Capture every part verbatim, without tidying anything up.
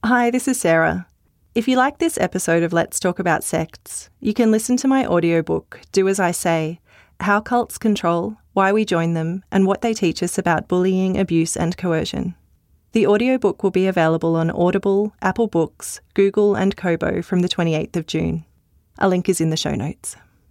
Hi, this is Sarah. If you like this episode of Let's Talk About Sects, you can listen to my audiobook, Do As I Say, How Cults Control, Why We Join Them, and What They Teach Us About Bullying, Abuse and Coercion. The audiobook will be available on Audible, Apple Books, Google and Kobo from the twenty-eighth of June. A link is in the show notes.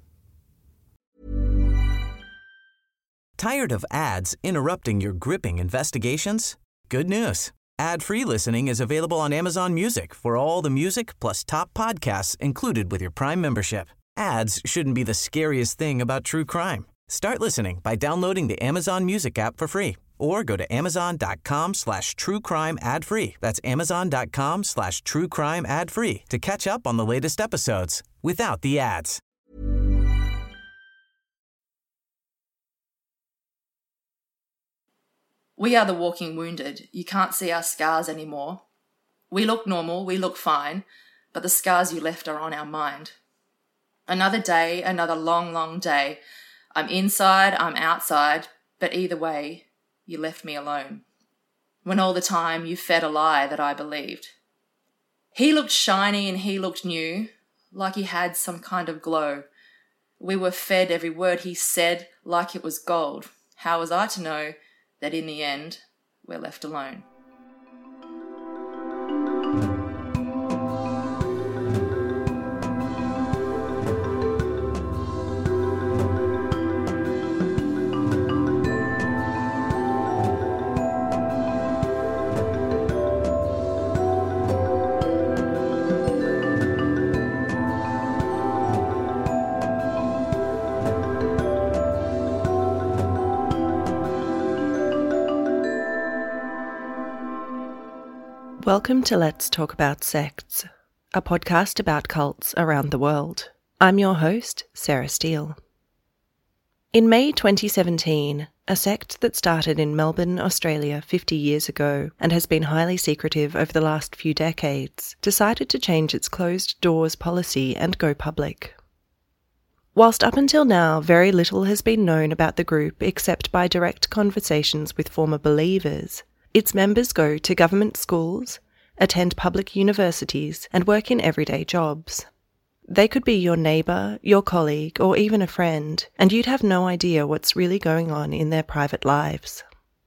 Tired of ads interrupting your gripping investigations? Good news. Ad-free listening is available on Amazon Music for all the music plus top podcasts included with your Prime membership. Ads shouldn't be the scariest thing about true crime. Start listening by downloading the Amazon Music app for free or go to amazon.com slash true crime ad free. That's amazon.com slash true crime ad free to catch up on the latest episodes without the ads. We are the walking wounded. You can't see our scars anymore. We look normal, we look fine, but the scars you left are on our mind. Another day, another long, long day. I'm inside, I'm outside, but either way, you left me alone. When all the time you fed a lie that I believed. He looked shiny and he looked new, like he had some kind of glow. We were fed every word he said like it was gold. How was I to know that in the end, we're left alone? Welcome to Let's Talk About Sects, a podcast about cults around the world. I'm your host, Sarah Steele. In May twenty seventeen, a sect that started in Melbourne, Australia fifty years ago and has been highly secretive over the last few decades, decided to change its closed doors policy and go public. Whilst up until now very little has been known about the group except by direct conversations with former believers, its members go to government schools, attend public universities, and work in everyday jobs. They could be your neighbour, your colleague, or even a friend, and you'd have no idea what's really going on in their private lives.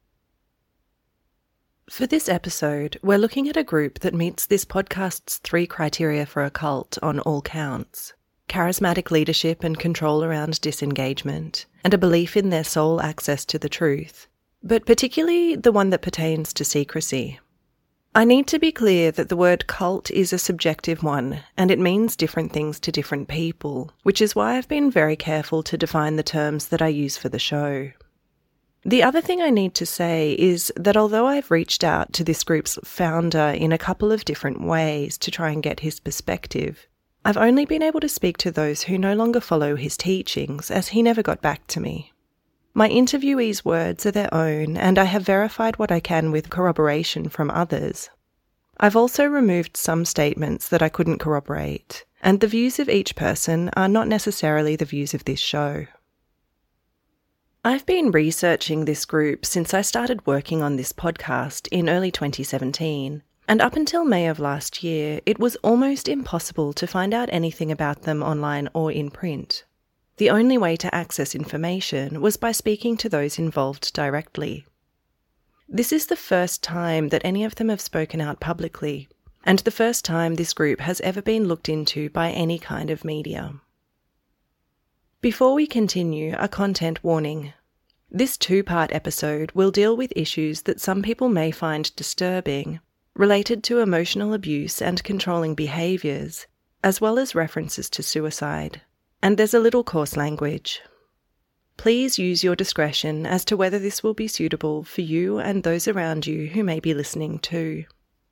For this episode, we're looking at a group that meets this podcast's three criteria for a cult on all counts: charismatic leadership and control around disengagement, and a belief in their sole access to the truth, but particularly the one that pertains to secrecy. I need to be clear that the word cult is a subjective one, and it means different things to different people, which is why I've been very careful to define the terms that I use for the show. The other thing I need to say is that although I've reached out to this group's founder in a couple of different ways to try and get his perspective, I've only been able to speak to those who no longer follow his teachings, as he never got back to me. My interviewees' words are their own, and I have verified what I can with corroboration from others. I've also removed some statements that I couldn't corroborate, and the views of each person are not necessarily the views of this show. I've been researching this group since I started working on this podcast in early twenty seventeen, and up until May of last year, it was almost impossible to find out anything about them online or in print. The only way to access information was by speaking to those involved directly. This is the first time that any of them have spoken out publicly, and the first time this group has ever been looked into by any kind of media. Before we continue, a content warning. This two-part episode will deal with issues that some people may find disturbing, related to emotional abuse and controlling behaviours, as well as references to suicide. And there's a little coarse language. Please use your discretion as to whether this will be suitable for you and those around you who may be listening too.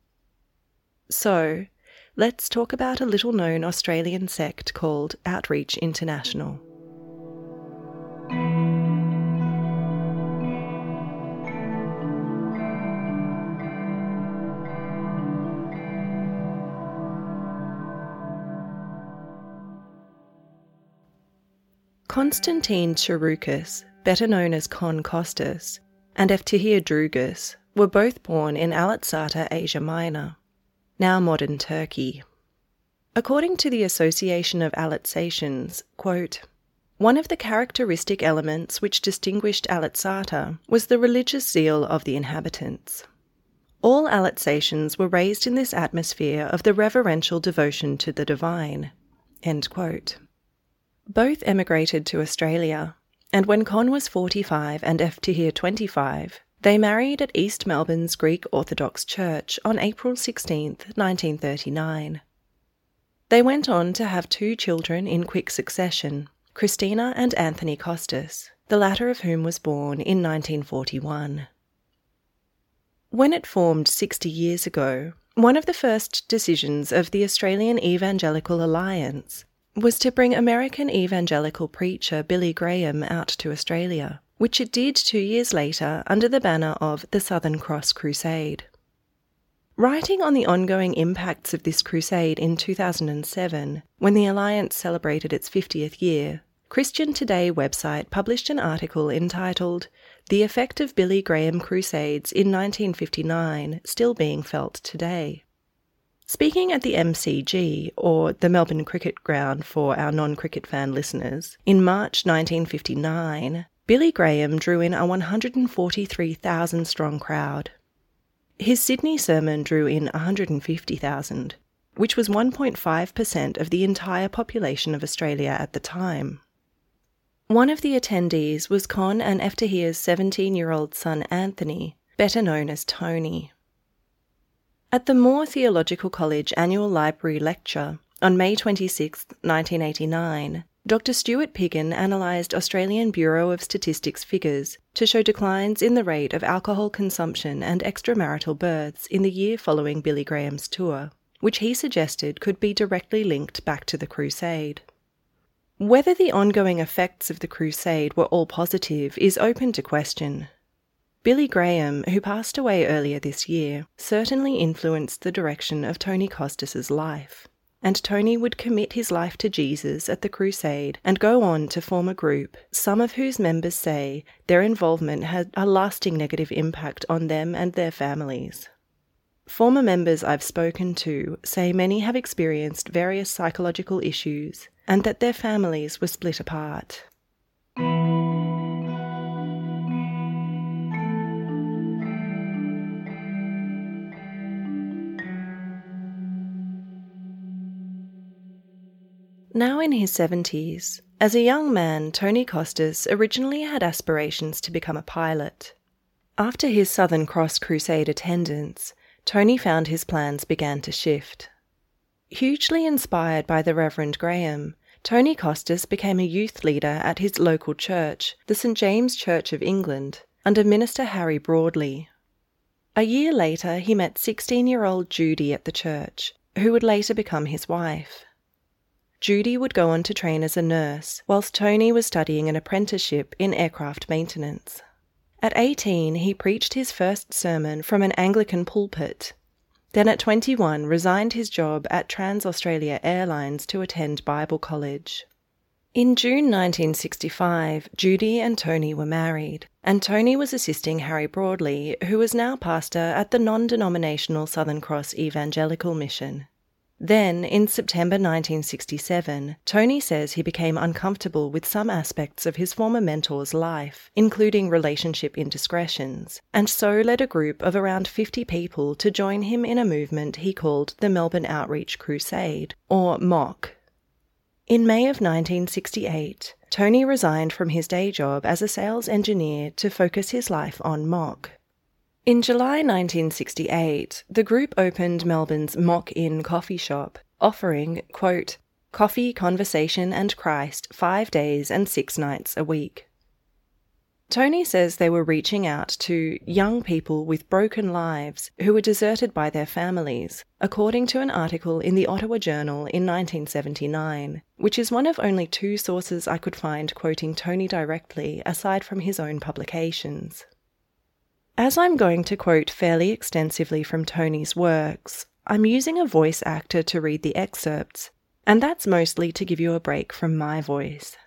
So, let's talk about a little-known Australian sect called Outreach International. Konstantin Cherukis, better known as Kon Kostas, and Eftihir Drugas were both born in Alitsata, Asia Minor. now modern Turkey. According to the Association of Alsacians, quote, one of the characteristic elements which distinguished Alsace was the religious zeal of the inhabitants. All Alsatians were raised in this atmosphere of the reverential devotion to the divine. End quote. Both emigrated to Australia, and when Con was forty-five and Eftihir twenty-five, they married at East Melbourne's Greek Orthodox Church on April sixteenth, nineteen thirty-nine. They went on to have two children in quick succession, Christina and Anthony Costas, the latter of whom was born in nineteen forty-one. When it formed sixty years ago, one of the first decisions of the Australian Evangelical Alliance was to bring American evangelical preacher Billy Graham out to Australia, which it did two years later under the banner of the Southern Cross Crusade. Writing on the ongoing impacts of this crusade in two thousand seven, when the Alliance celebrated its fiftieth year, Christian Today website published an article entitled The Effect of Billy Graham Crusades in nineteen fifty-nine Still Being Felt Today. Speaking at the M C G, or the Melbourne Cricket Ground for our non-cricket fan listeners, in March nineteen fifty-nine, Billy Graham drew in a one hundred forty-three thousand strong crowd. His Sydney sermon drew in one hundred fifty thousand, which was one point five percent of the entire population of Australia at the time. One of the attendees was Con and Eftihir's seventeen-year-old son Anthony, better known as Tony. At the Moore Theological College Annual Library Lecture on May twenty-sixth, nineteen eighty-nine, Doctor Stuart Piggin analysed Australian Bureau of Statistics figures to show declines in the rate of alcohol consumption and extramarital births in the year following Billy Graham's tour, which he suggested could be directly linked back to the crusade. Whether the ongoing effects of the crusade were all positive is open to question. Billy Graham, who passed away earlier this year, certainly influenced the direction of Tony Costas's life, and Tony would commit his life to Jesus at the crusade and go on to form a group, some of whose members say their involvement had a lasting negative impact on them and their families. Former members I've spoken to say many have experienced various psychological issues and that their families were split apart. Now in his seventies, as a young man, Tony Costas originally had aspirations to become a pilot. After his Southern Cross Crusade attendance, Tony found his plans began to shift. Hugely inspired by the Reverend Graham, Tony Costas became a youth leader at his local church, the Saint James Church of England, under Minister Harry Broadley. A year later, he met sixteen-year-old Judy at the church, who would later become his wife. Judy would go on to train as a nurse, whilst Tony was studying an apprenticeship in aircraft maintenance. At eighteen, he preached his first sermon from an Anglican pulpit. Then at twenty-one, resigned his job at Trans-Australia Airlines to attend Bible college. In June nineteen sixty-five, Judy and Tony were married, and Tony was assisting Harry Broadley, who was now pastor at the non-denominational Southern Cross Evangelical Mission. Then, in September nineteen sixty-seven, Tony says he became uncomfortable with some aspects of his former mentor's life, including relationship indiscretions, and so led a group of around fifty people to join him in a movement he called the Melbourne Outreach Crusade, or M O C. In May of nineteen sixty-eight, Tony resigned from his day job as a sales engineer to focus his life on M O C. In July nineteen sixty-eight, the group opened Melbourne's Mock Inn coffee shop, offering, quote, coffee, conversation and Christ five days and six nights a week. Tony says they were reaching out to young people with broken lives who were deserted by their families, according to an article in the Ottawa Journal in nineteen seventy-nine, which is one of only two sources I could find quoting Tony directly aside from his own publications. As I'm going to quote fairly extensively from Tony's works, I'm using a voice actor to read the excerpts, and that's mostly to give you a break from my voice.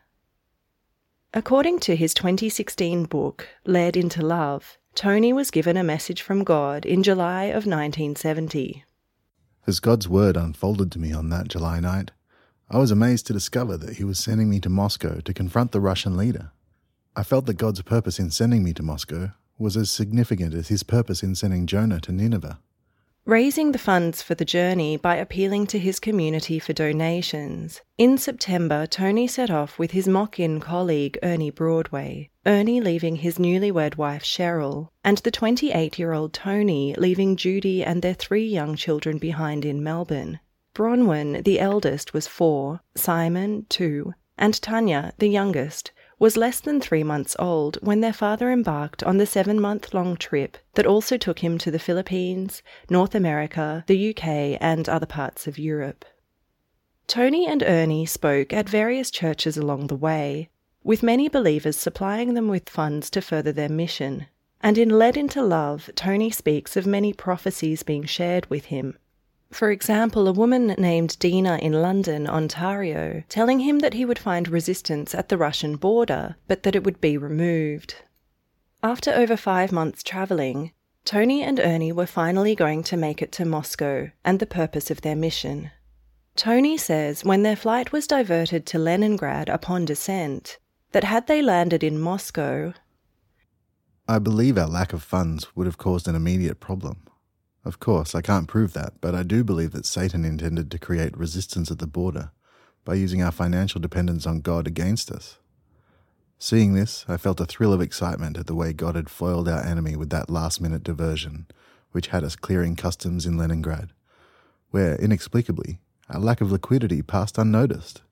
According to his twenty sixteen book, Led into Love, Tony was given a message from God in July of nineteen seventy. As God's word unfolded to me on that July night, I was amazed to discover that he was sending me to Moscow to confront the Russian leader. I felt that God's purpose in sending me to Moscow was as significant as his purpose in sending Jonah to Nineveh. Raising the funds for the journey by appealing to his community for donations, in September Tony set off with his mock-in colleague Ernie Broadway, Ernie leaving his newlywed wife Cheryl, and the twenty-eight-year-old Tony leaving Judy and their three young children behind in Melbourne. Bronwyn, the eldest, was four, Simon, two, and Tanya, the youngest, was less than three months old when their father embarked on the seven-month-long trip that also took him to the Philippines, North America, the U K, and other parts of Europe. Tony and Ernie spoke at various churches along the way, with many believers supplying them with funds to further their mission. And in Led into Love, Tony speaks of many prophecies being shared with him. For example, a woman named Dina in London, Ontario, telling him that he would find resistance at the Russian border, but that it would be removed. After over five months travelling, Tony and Ernie were finally going to make it to Moscow and the purpose of their mission. Tony says when their flight was diverted to Leningrad upon descent, that had they landed in Moscow, I believe our lack of funds would have caused an immediate problem. Of course, I can't prove that, but I do believe that Satan intended to create resistance at the border by using our financial dependence on God against us. Seeing this, I felt a thrill of excitement at the way God had foiled our enemy with that last-minute diversion, which had us clearing customs in Leningrad, where, inexplicably, our lack of liquidity passed unnoticed.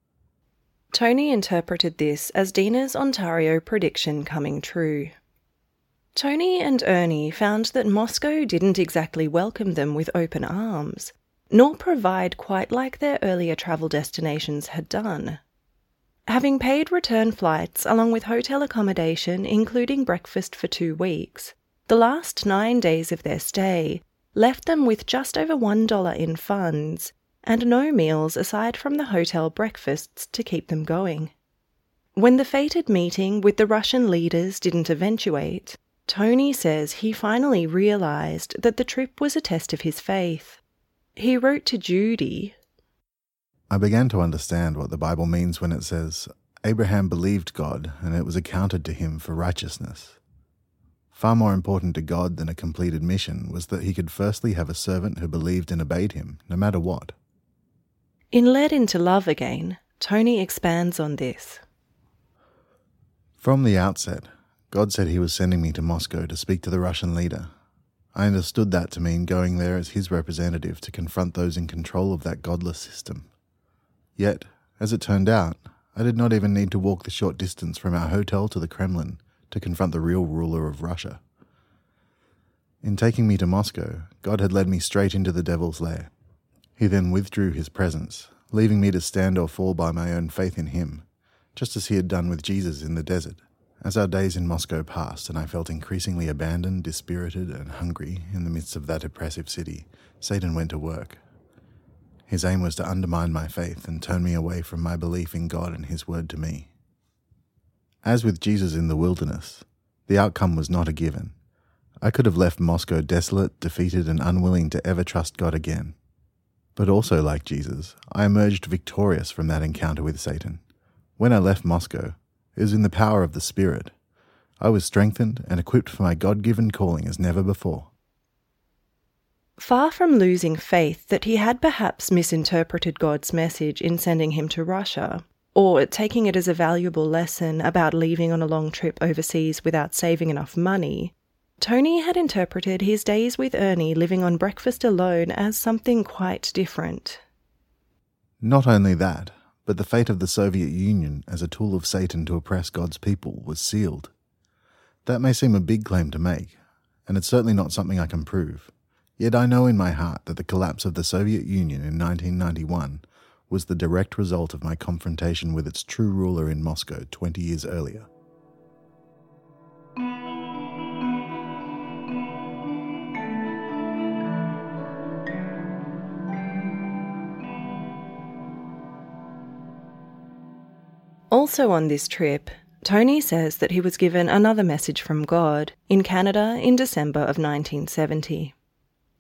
Tony interpreted this as Dina's Ontario prediction coming true. Tony and Ernie found that Moscow didn't exactly welcome them with open arms, nor provide quite like their earlier travel destinations had done. Having paid return flights along with hotel accommodation, including breakfast for two weeks, the last nine days of their stay left them with just over one dollar in funds and no meals aside from the hotel breakfasts to keep them going. When the fated meeting with the Russian leaders didn't eventuate, Tony says he finally realised that the trip was a test of his faith. He wrote to Judy, I began to understand what the Bible means when it says, Abraham believed God and it was accounted to him for righteousness. Far more important to God than a completed mission was that he could firstly have a servant who believed and obeyed him, no matter what. In Led into Love again, Tony expands on this. From the outset, God said he was sending me to Moscow to speak to the Russian leader. I understood that to mean going there as his representative to confront those in control of that godless system. Yet, as it turned out, I did not even need to walk the short distance from our hotel to the Kremlin to confront the real ruler of Russia. In taking me to Moscow, God had led me straight into the devil's lair. He then withdrew his presence, leaving me to stand or fall by my own faith in him, just as he had done with Jesus in the desert. As our days in Moscow passed and I felt increasingly abandoned, dispirited and hungry in the midst of that oppressive city, Satan went to work. His aim was to undermine my faith and turn me away from my belief in God and his word to me. As with Jesus in the wilderness, the outcome was not a given. I could have left Moscow desolate, defeated and unwilling to ever trust God again. But also like Jesus, I emerged victorious from that encounter with Satan. When I left Moscow, it was in the power of the Spirit. I was strengthened and equipped for my God-given calling as never before. Far from losing faith that he had perhaps misinterpreted God's message in sending him to Russia, or taking it as a valuable lesson about leaving on a long trip overseas without saving enough money, Tony had interpreted his days with Ernie living on breakfast alone as something quite different. Not only that, but the fate of the Soviet Union as a tool of Satan to oppress God's people was sealed. That may seem a big claim to make, and it's certainly not something I can prove. Yet I know in my heart that the collapse of the Soviet Union in nineteen ninety-one was the direct result of my confrontation with its true ruler in Moscow twenty years earlier. Also on this trip, Tony says that he was given another message from God in Canada in December of nineteen seventy.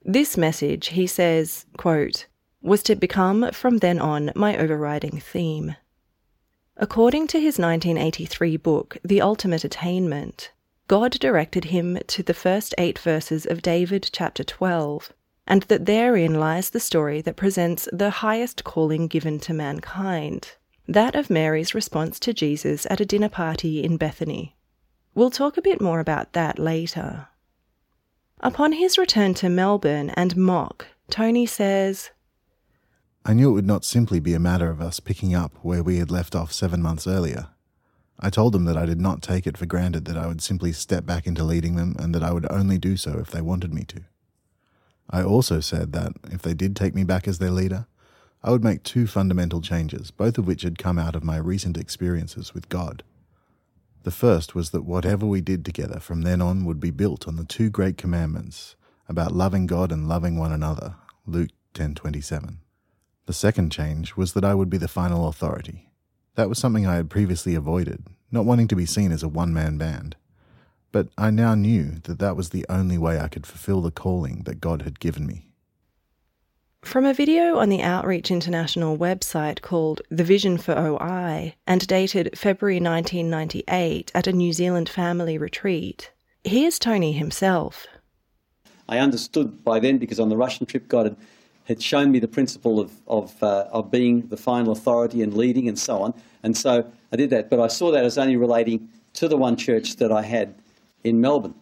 This message, he says, quote, was to become from then on my overriding theme. According to his nineteen eighty-three book, The Ultimate Attainment, God directed him to the first eight verses of David chapter twelve, and that therein lies the story that presents the highest calling given to mankind, that of Mary's response to Jesus at a dinner party in Bethany. We'll talk a bit more about that later. Upon his return to Melbourne and Mock, Tony says, I knew it would not simply be a matter of us picking up where we had left off seven months earlier. I told them that I did not take it for granted that I would simply step back into leading them and that I would only do so if they wanted me to. I also said that, if they did take me back as their leader, I would make two fundamental changes, both of which had come out of my recent experiences with God. The first was that whatever we did together from then on would be built on the two great commandments about loving God and loving one another, Luke ten twenty-seven. The second change was that I would be the final authority. That was something I had previously avoided, not wanting to be seen as a one-man band. But I now knew that that was the only way I could fulfill the calling that God had given me. From a video on the Outreach International website called The Vision for O I and dated February nineteen ninety-eight at a New Zealand family retreat, here's Tony himself. I understood by then, because on the Russian trip God had, had shown me the principle of of, uh, of being the final authority and leading and so on, and so I did that. But I saw that as only relating to the one church that I had in Melbourne.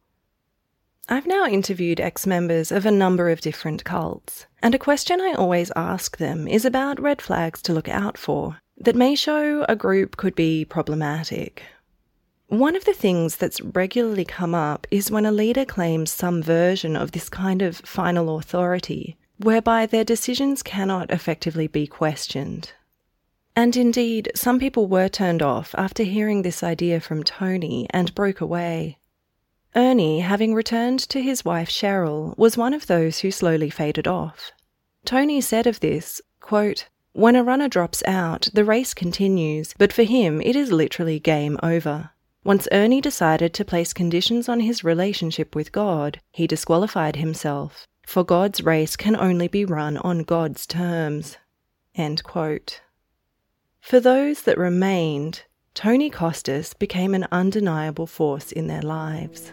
I've now interviewed ex-members of a number of different cults, and a question I always ask them is about red flags to look out for that may show a group could be problematic. One of the things that's regularly come up is when a leader claims some version of this kind of final authority, whereby their decisions cannot effectively be questioned. And indeed, some people were turned off after hearing this idea from Tony and broke away. Ernie, having returned to his wife Cheryl, was one of those who slowly faded off. Tony said of this, quote, when a runner drops out, the race continues, but for him it is literally game over. Once Ernie decided to place conditions on his relationship with God, he disqualified himself, for God's race can only be run on God's terms. End quote. For those that remained, Tony Costas became an undeniable force in their lives.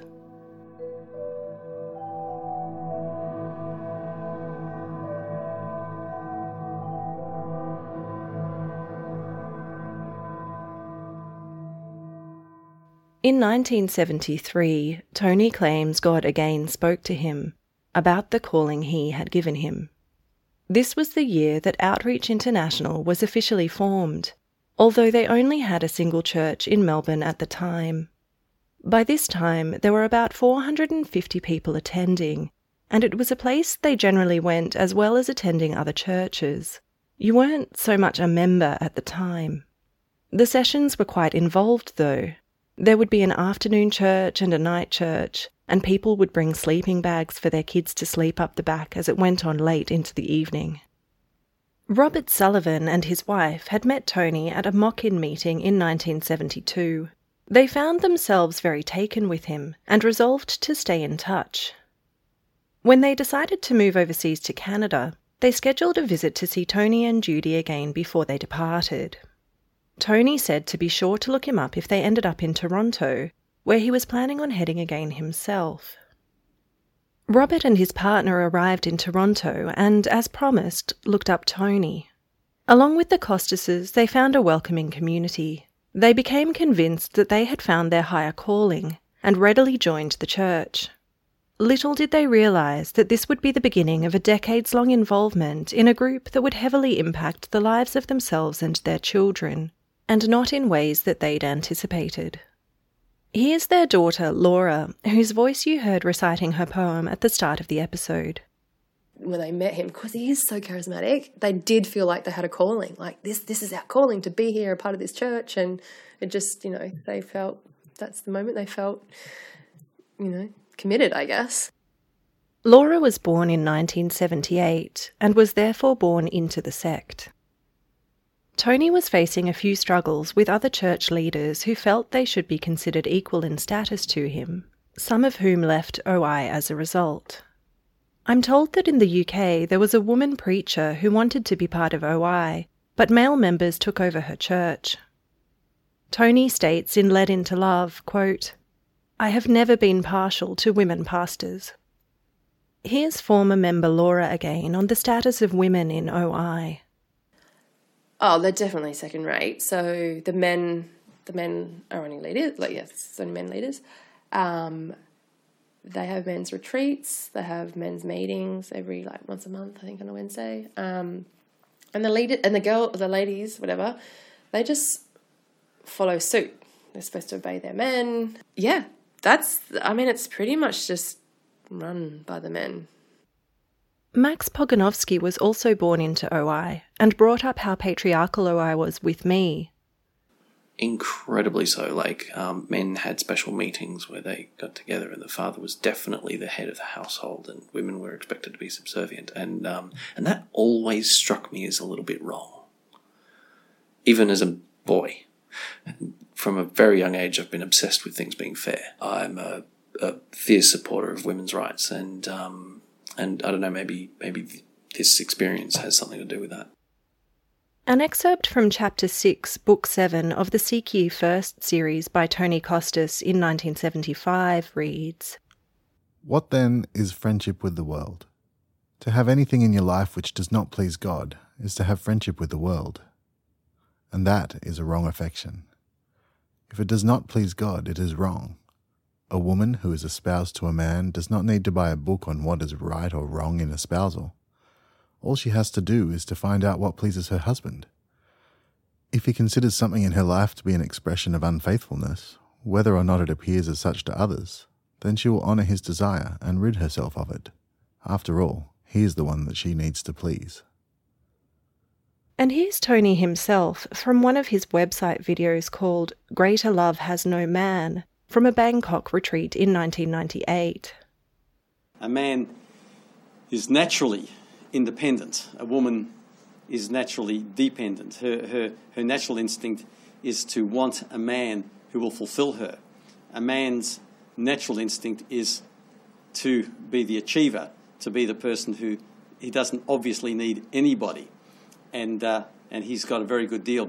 In nineteen seventy-three, Tony claims God again spoke to him about the calling he had given him. This was the year that Outreach International was officially formed, although they only had a single church in Melbourne at the time. By this time, there were about four hundred fifty people attending, and it was a place they generally went as well as attending other churches. You weren't so much a member at the time. The sessions were quite involved, though. There would be an afternoon church and a night church, and people would bring sleeping bags for their kids to sleep up the back as it went on late into the evening. Robert Sullivan and his wife had met Tony at a mock-in meeting in nineteen seventy-two. They found themselves very taken with him and resolved to stay in touch. When they decided to move overseas to Canada, they scheduled a visit to see Tony and Judy again before they departed. Tony said to be sure to look him up if they ended up in Toronto, where he was planning on heading again himself. Robert and his partner arrived in Toronto and, as promised, looked up Tony. Along with the Costases, they found a welcoming community. They became convinced that they had found their higher calling and readily joined the church. Little did they realise that this would be the beginning of a decades-long involvement in a group that would heavily impact the lives of themselves and their children, and not in ways that they'd anticipated. Here's their daughter, Laura, whose voice you heard reciting her poem at the start of the episode. When they met him, because he is so charismatic, they did feel like they had a calling, like this this is our calling to be here, a part of this church, and it just, you know, they felt, that's the moment they felt, you know, committed, I guess. Laura was born in nineteen seventy-eight and was therefore born into the sect. Tony was facing a few struggles with other church leaders who felt they should be considered equal in status to him, some of whom left O I as a result. I'm told that in the U K there was a woman preacher who wanted to be part of O I, but male members took over her church. Tony states in Led Into Love, quote, "I have never been partial to women pastors." Here's former member Laura again on the status of women in O I. Oh, they're definitely second rate. So the men, the men are only leaders. Like yes, it's only men leaders. Um, they have men's retreats. They have men's meetings every like once a month, I think, on a Wednesday. Um, and the leader and the girl, the ladies, whatever, they just follow suit. They're supposed to obey their men. Yeah, that's. I mean, it's pretty much just run by the men. Max Pogonovsky was also born into O I and brought up how patriarchal O I was with me. Incredibly so. Like, um, men had special meetings where they got together and the father was definitely the head of the household and women were expected to be subservient. And um, and that always struck me as a little bit wrong. Even as a boy. From a very young age, I've been obsessed with things being fair. I'm a, a fierce supporter of women's rights and... Um, And I don't know, maybe maybe this experience has something to do with that. An excerpt from Chapter six, Book seven of the Seek Ye First series by Tony Costas in nineteen seventy-five reads, "What then is friendship with the world? To have anything in your life which does not please God is to have friendship with the world. And that is a wrong affection. If it does not please God, it is wrong. A woman who is espoused to a man does not need to buy a book on what is right or wrong in espousal. All she has to do is to find out what pleases her husband. If he considers something in her life to be an expression of unfaithfulness, whether or not it appears as such to others, then she will honour his desire and rid herself of it. After all, he is the one that she needs to please." And here's Tony himself from one of his website videos called Greater Love Has No Man, from a Bangkok retreat in nineteen ninety-eight. A man is naturally independent. A woman is naturally dependent. Her, her, her natural instinct is to want a man who will fulfill her. A man's natural instinct is to be the achiever, to be the person who he doesn't obviously need anybody. And, uh, and he's got a very good deal.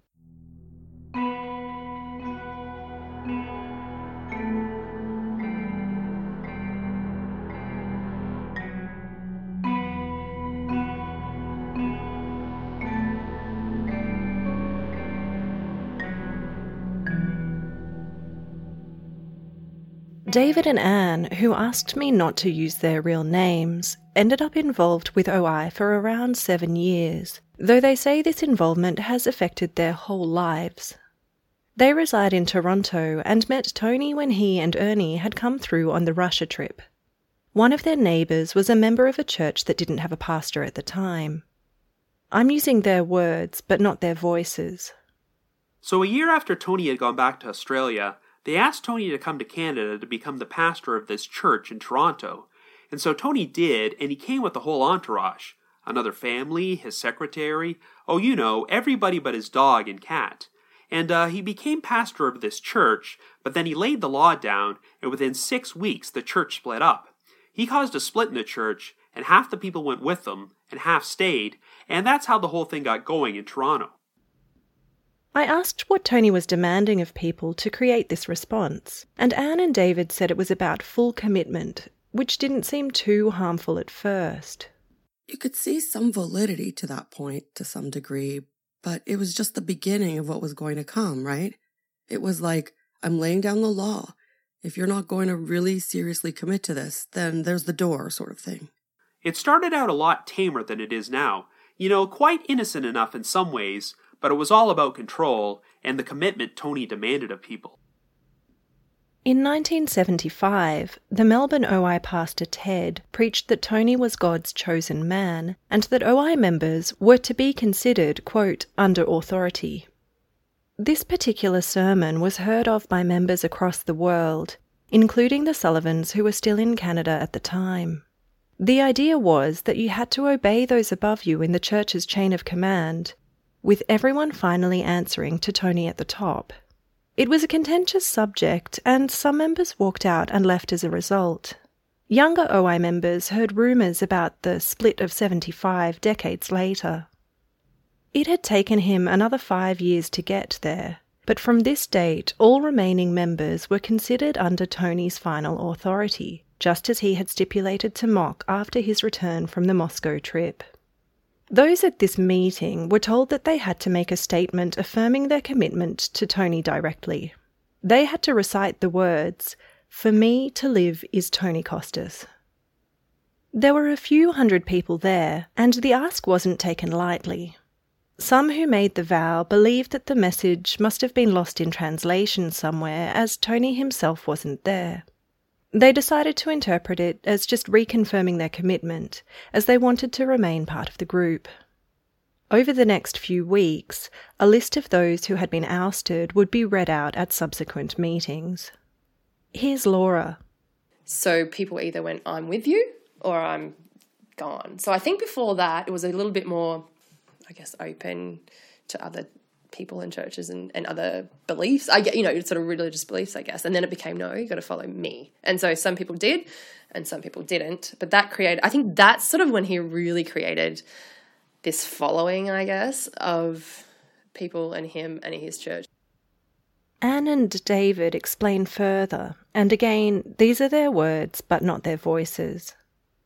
David and Anne, who asked me not to use their real names, ended up involved with O I for around seven years, though they say this involvement has affected their whole lives. They reside in Toronto and met Tony when he and Ernie had come through on the Russia trip. One of their neighbours was a member of a church that didn't have a pastor at the time. I'm using their words, but not their voices. So a year after Tony had gone back to Australia, they asked Tony to come to Canada to become the pastor of this church in Toronto. And so Tony did, and he came with the whole entourage. Another family, his secretary, oh, you know, everybody but his dog and cat. And uh, he became pastor of this church, but then he laid the law down, and within six weeks the church split up. He caused a split in the church, and half the people went with him, and half stayed, and that's how the whole thing got going in Toronto. I asked what Tony was demanding of people to create this response, and Anne and David said it was about full commitment, which didn't seem too harmful at first. You could see some validity to that point to some degree, but it was just the beginning of what was going to come, right? It was like, I'm laying down the law. If you're not going to really seriously commit to this, then there's the door sort of thing. It started out a lot tamer than it is now. You know, quite innocent enough in some ways, but it was all about control and the commitment Tony demanded of people. In nineteen seventy-five, the Melbourne O I pastor Ted preached that Tony was God's chosen man and that O I members were to be considered, quote, under authority. This particular sermon was heard of by members across the world, including the Sullivans who were still in Canada at the time. The idea was that you had to obey those above you in the church's chain of command, with everyone finally answering to Tony at the top. It was a contentious subject, and some members walked out and left as a result. Younger O I members heard rumours about the split of seventy-five decades later. It had taken him another five years to get there, but from this date all remaining members were considered under Tony's final authority, just as he had stipulated to Mock after his return from the Moscow trip. Those at this meeting were told that they had to make a statement affirming their commitment to Tony directly. They had to recite the words, "For me to live is Tony Costas." There were a few hundred people there, and the ask wasn't taken lightly. Some who made the vow believed that the message must have been lost in translation somewhere, as Tony himself wasn't there. They decided to interpret it as just reconfirming their commitment, as they wanted to remain part of the group. Over the next few weeks, a list of those who had been ousted would be read out at subsequent meetings. Here's Laura. So people either went, I'm with you, or I'm gone. So I think before that, it was a little bit more, I guess, open to other people in churches and, and other beliefs. I get, you know, sort of religious beliefs, I guess. And then it became, no, you got to follow me. And so some people did and some people didn't. But that created, I think that's sort of when he really created this following, I guess, of people and him and his church. Anne and David explain further, and again, these are their words, but not their voices.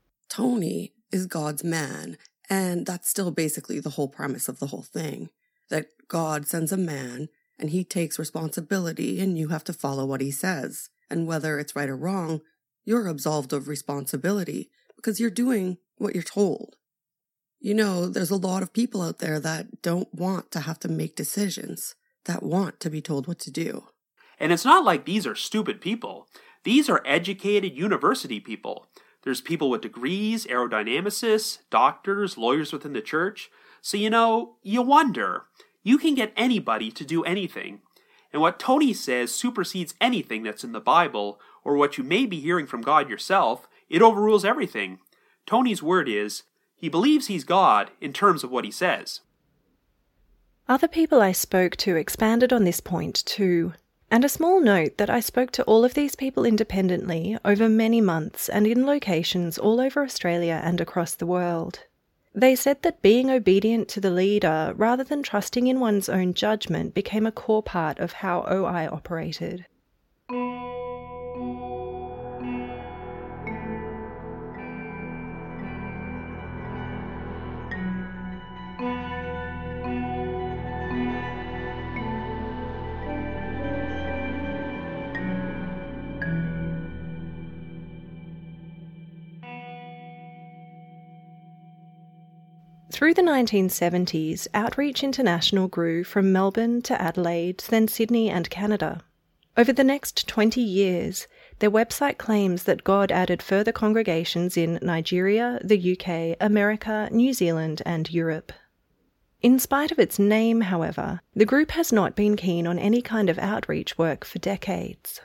Tony is God's man, and that's still basically the whole premise of the whole thing, that God sends a man, and he takes responsibility, and you have to follow what he says. And whether it's right or wrong, you're absolved of responsibility, because you're doing what you're told. You know, there's a lot of people out there that don't want to have to make decisions, that want to be told what to do. And it's not like these are stupid people. These are educated university people. There's people with degrees, aerodynamicists, doctors, lawyers within the church. So, you know, you wonder. You can get anybody to do anything. And what Tony says supersedes anything that's in the Bible, or what you may be hearing from God yourself. It overrules everything. Tony's word is, he believes he's God in terms of what he says. Other people I spoke to expanded on this point too. And a small note that I spoke to all of these people independently over many months and in locations all over Australia and across the world. They said that being obedient to the leader rather than trusting in one's own judgment became a core part of how O I operated. Through the nineteen seventies, Outreach International grew from Melbourne to Adelaide, then Sydney and Canada. Over the next twenty years, their website claims that God added further congregations in Nigeria, the U K, America, New Zealand and Europe. In spite of its name, however, the group has not been keen on any kind of outreach work for decades.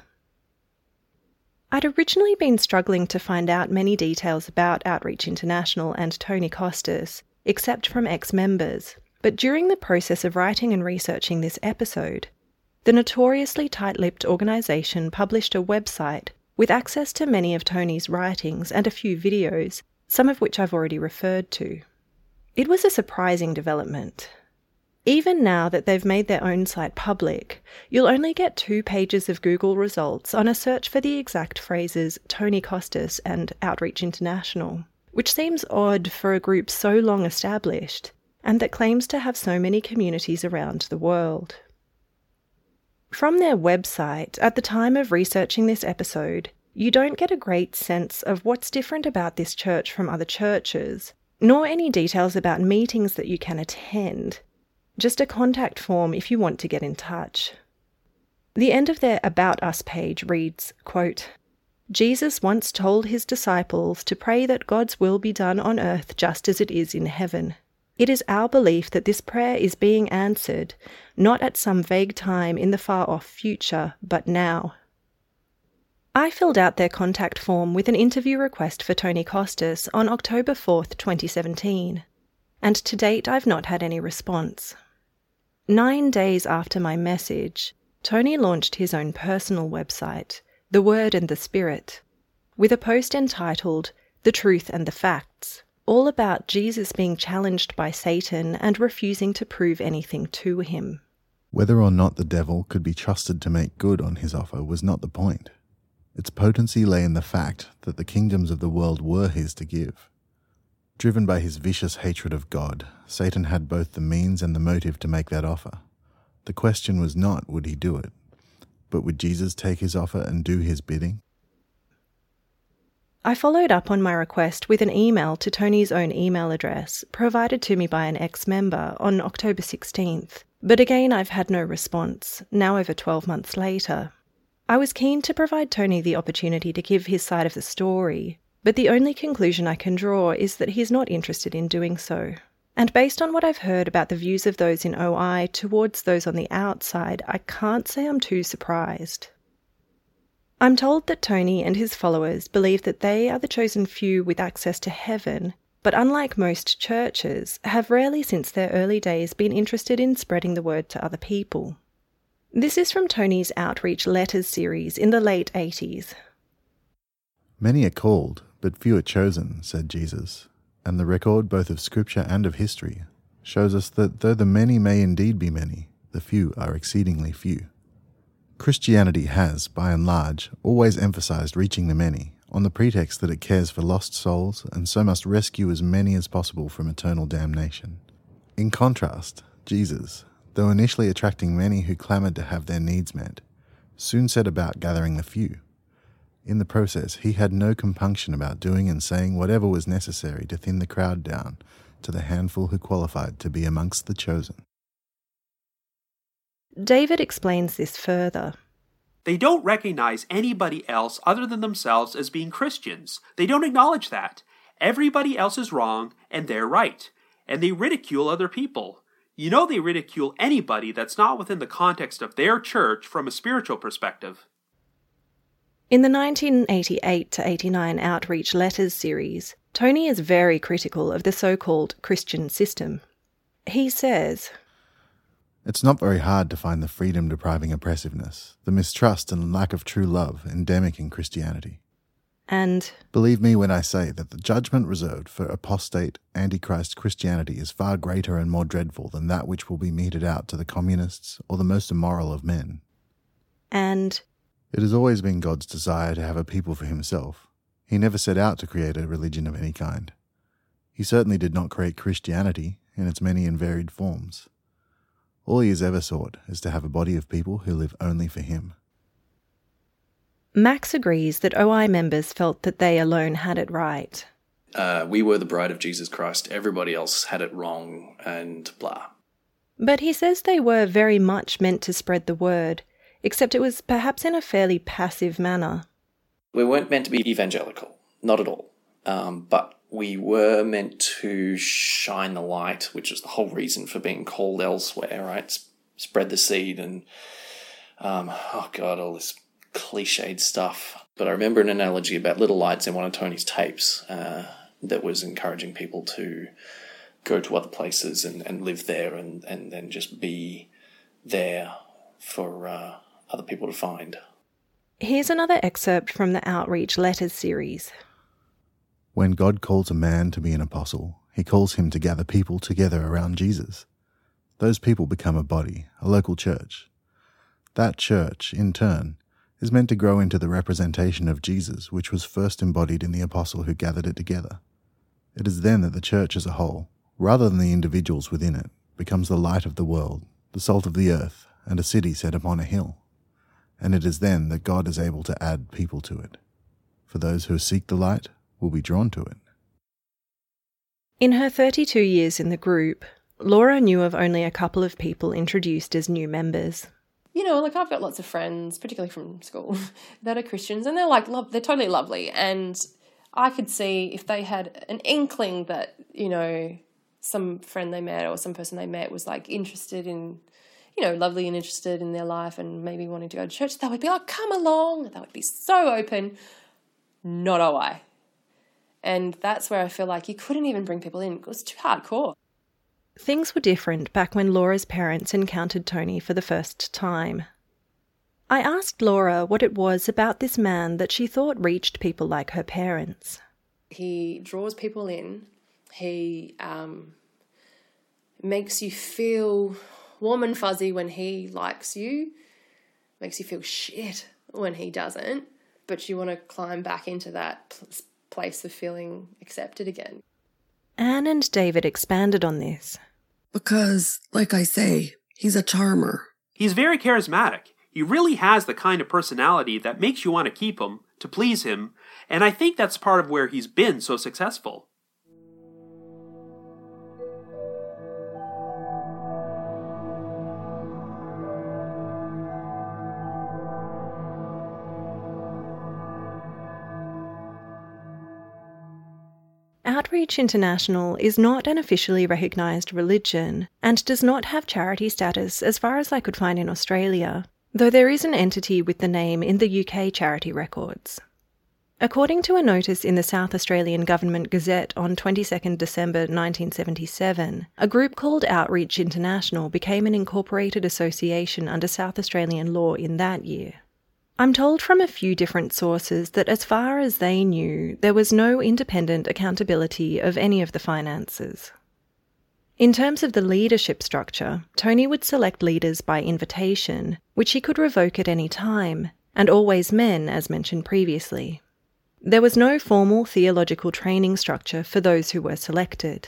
I'd originally been struggling to find out many details about Outreach International and Tony Costas, except from ex-members, but during the process of writing and researching this episode, the notoriously tight-lipped organisation published a website with access to many of Tony's writings and a few videos, some of which I've already referred to. It was a surprising development. Even now that they've made their own site public, you'll only get two pages of Google results on a search for the exact phrases Tony Costas and Outreach International, which seems odd for a group so long established and that claims to have so many communities around the world. From their website, at the time of researching this episode, you don't get a great sense of what's different about this church from other churches, nor any details about meetings that you can attend, just a contact form if you want to get in touch. The end of their About Us page reads, quote, Jesus once told his disciples to pray that God's will be done on earth just as it is in heaven. It is our belief that this prayer is being answered, not at some vague time in the far-off future, but now. I filled out their contact form with an interview request for Tony Costas on October fourth, twenty seventeen, and to date I've not had any response. Nine days after my message, Tony launched his own personal website, The Word and the Spirit, with a post entitled The Truth and the Facts, all about Jesus being challenged by Satan and refusing to prove anything to him. Whether or not the devil could be trusted to make good on his offer was not the point. Its potency lay in the fact that the kingdoms of the world were his to give. Driven by his vicious hatred of God, Satan had both the means and the motive to make that offer. The question was not would he do it, but would Jesus take his offer and do his bidding? I followed up on my request with an email to Tony's own email address, provided to me by an ex-member, on October sixteenth, but again I've had no response, now over twelve months later. I was keen to provide Tony the opportunity to give his side of the story, but the only conclusion I can draw is that he's not interested in doing so. And based on what I've heard about the views of those in O I towards those on the outside, I can't say I'm too surprised. I'm told that Tony and his followers believe that they are the chosen few with access to heaven, but unlike most churches, have rarely since their early days been interested in spreading the word to other people. This is from Tony's Outreach Letters series in the late eighties. Many are called, but few are chosen, said Jesus, and the record both of Scripture and of history shows us that though the many may indeed be many, the few are exceedingly few. Christianity has, by and large, always emphasized reaching the many, on the pretext that it cares for lost souls and so must rescue as many as possible from eternal damnation. In contrast, Jesus, though initially attracting many who clamoured to have their needs met, soon set about gathering the few. In the process, he had no compunction about doing and saying whatever was necessary to thin the crowd down to the handful who qualified to be amongst the chosen. David explains this further. They don't recognize anybody else other than themselves as being Christians. They don't acknowledge that. Everybody else is wrong, and they're right. And they ridicule other people. You know they ridicule anybody that's not within the context of their church from a spiritual perspective. In the nineteen eighty-eight to eighty-nine Outreach Letters series, Tony is very critical of the so-called Christian system. He says, "It's not very hard to find the freedom-depriving oppressiveness, the mistrust and lack of true love endemic in Christianity. And believe me when I say that the judgment reserved for apostate, antichrist Christianity is far greater and more dreadful than that which will be meted out to the communists or the most immoral of men. And it has always been God's desire to have a people for himself. He never set out to create a religion of any kind. He certainly did not create Christianity in its many and varied forms. All he has ever sought is to have a body of people who live only for him." Max agrees that O I members felt that they alone had it right. Uh, we were the bride of Jesus Christ. Everybody else had it wrong and blah. But he says they were very much meant to spread the word, except it was perhaps in a fairly passive manner. We weren't meant to be evangelical, not at all. Um, but we were meant to shine the light, which is the whole reason for being called elsewhere, right? S- spread the seed and, um, oh God, all this cliched stuff. But I remember an analogy about little lights in one of Tony's tapes uh, that was encouraging people to go to other places and, and live there and, and then just be there for uh, other people to find. Here's another excerpt from the Outreach Letters series. "When God calls a man to be an apostle, he calls him to gather people together around Jesus. Those people become a body, a local church. That church, in turn, is meant to grow into the representation of Jesus, which was first embodied in the apostle who gathered it together. It is then that the church as a whole, rather than the individuals within it, becomes the light of the world, the salt of the earth, and a city set upon a hill. And it is then that God is able to add people to it. For those who seek the light will be drawn to it." In her thirty-two years in the group, Laura knew of only a couple of people introduced as new members. You know, like I've got lots of friends, particularly from school, that are Christians, and they're like, love, they're totally lovely. And I could see if they had an inkling that, you know, some friend they met or some person they met was like interested in, you know, lovely and interested in their life and maybe wanting to go to church, they would be like, come along. They would be so open. Not O I. And that's where I feel like you couldn't even bring people in. It was too hardcore. Things were different back when Laura's parents encountered Tony for the first time. I asked Laura what it was about this man that she thought reached people like her parents. He draws people in. He um, makes you feel warm and fuzzy when he likes you. Makes you feel shit when he doesn't. But you want to climb back into that pl- place of feeling accepted again. Anne and David expanded on this. Because, like I say, he's a charmer. He's very charismatic. He really has the kind of personality that makes you want to keep him, to please him, and I think that's part of where he's been so successful. Outreach International is not an officially recognised religion and does not have charity status as far as I could find in Australia, though there is an entity with the name in the U K charity records. According to a notice in the South Australian Government Gazette on twenty-second December nineteen seventy-seven, a group called Outreach International became an incorporated association under South Australian law in that year. I'm told from a few different sources that as far as they knew, there was no independent accountability of any of the finances. In terms of the leadership structure, Tony would select leaders by invitation, which he could revoke at any time, and always men, as mentioned previously. There was no formal theological training structure for those who were selected.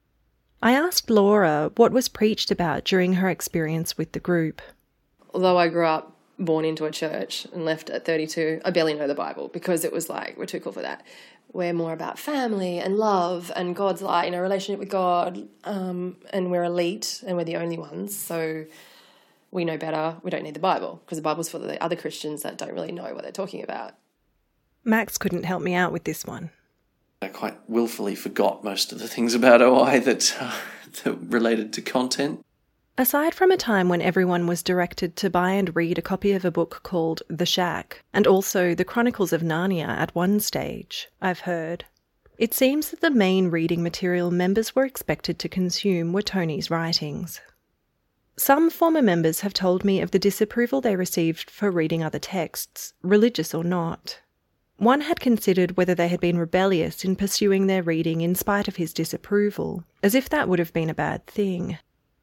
I asked Laura what was preached about during her experience with the group. Although I grew up born into a church and left at thirty-two, I barely know the Bible because it was like, we're too cool for that. We're more about family and love and God's light, you know, relationship with God, um, and we're elite and we're the only ones, so we know better. We don't need the Bible because the Bible's for the other Christians that don't really know what they're talking about. Max couldn't help me out with this one. I quite willfully forgot most of the things about O I that, uh, that related to content. Aside from a time when everyone was directed to buy and read a copy of a book called The Shack, and also The Chronicles of Narnia at one stage, I've heard, it seems that the main reading material members were expected to consume were Tony's writings. Some former members have told me of the disapproval they received for reading other texts, religious or not. One had considered whether they had been rebellious in pursuing their reading in spite of his disapproval, as if that would have been a bad thing.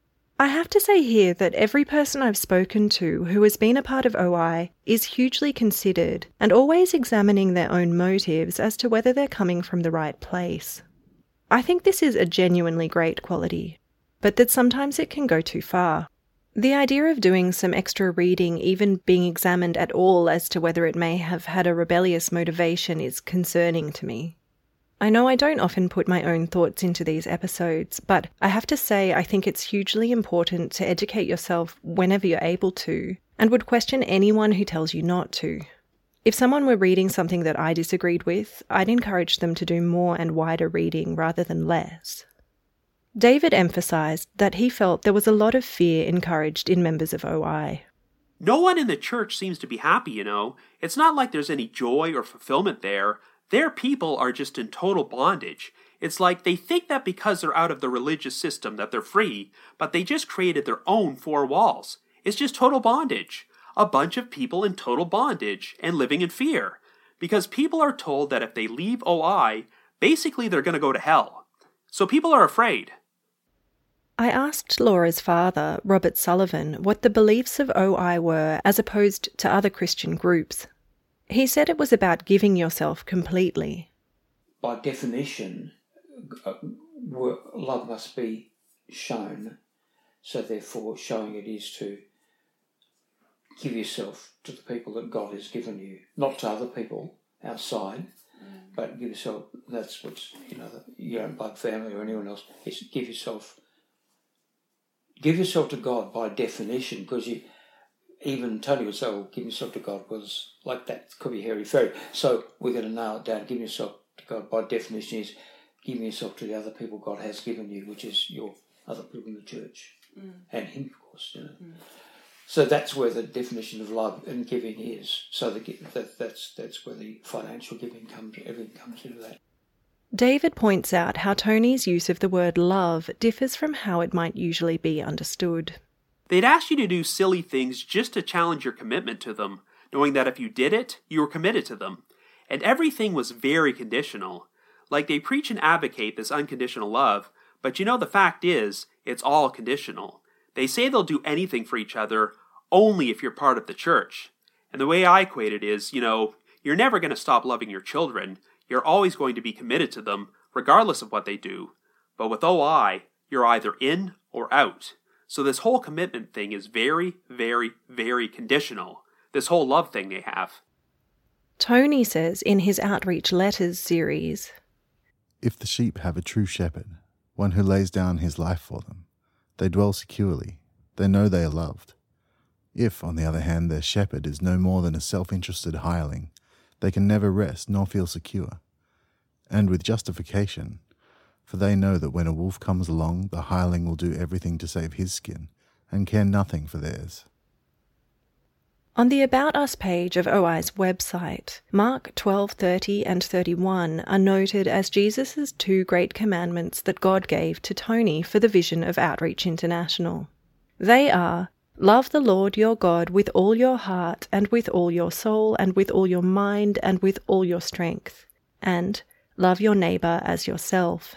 I have to say here that every person I've spoken to who has been a part of O I is hugely considered and always examining their own motives as to whether they're coming from the right place. I think this is a genuinely great quality, but that sometimes it can go too far. The idea of doing some extra reading, even being examined at all as to whether it may have had a rebellious motivation, is concerning to me. I know I don't often put my own thoughts into these episodes, but I have to say I think it's hugely important to educate yourself whenever you're able to, and would question anyone who tells you not to. If someone were reading something that I disagreed with, I'd encourage them to do more and wider reading rather than less. David emphasised that he felt there was a lot of fear encouraged in members of O I. No one in the church seems to be happy, you know. It's not like there's any joy or fulfillment there. Their people are just in total bondage. It's like they think that because they're out of the religious system that they're free, but they just created their own four walls. It's just total bondage. A bunch of people in total bondage and living in fear. Because people are told that if they leave O I, basically they're going to go to hell. So people are afraid. I asked Laura's father, Robert Sullivan, what the beliefs of O I were as opposed to other Christian groups. He said it was about giving yourself completely. By definition, love must be shown, so therefore showing it is to give yourself to the people that God has given you, not to other people outside, mm. but give yourself, that's what's, you know, your own blood family or anyone else, is give yourself, give yourself to God by definition, because you, even Tony would say, well, give yourself to God was like that, could be hairy-fairy. So we're going to nail it down. Giving yourself to God by definition is giving yourself to the other people God has given you, which is your other people in the church. Mm. And him, of course. You know. Mm. So that's where the definition of love and giving is. So the, that, that's that's where the financial giving comes, everything comes into that. David points out how Tony's use of the word love differs from how it might usually be understood. They'd ask you to do silly things just to challenge your commitment to them, knowing that if you did it, you were committed to them. And everything was very conditional. Like, they preach and advocate this unconditional love, but you know the fact is, it's all conditional. They say they'll do anything for each other, only if you're part of the church. And the way I equate it is, you know, you're never going to stop loving your children. You're always going to be committed to them, regardless of what they do. But with O I, you're either in or out. So this whole commitment thing is very, very, very conditional. This whole love thing they have. Tony says in his Outreach Letters series, "If the sheep have a true shepherd, one who lays down his life for them, they dwell securely, they know they are loved. If, on the other hand, their shepherd is no more than a self-interested hireling, they can never rest nor feel secure. And with justification, for they know that when a wolf comes along, the hireling will do everything to save his skin, and care nothing for theirs." On the About Us page of O I's website, Mark twelve thirty and thirty-one are noted as Jesus' two great commandments that God gave to Tony for the vision of Outreach International. They are, love the Lord your God with all your heart and with all your soul and with all your mind and with all your strength, and love your neighbour as yourself.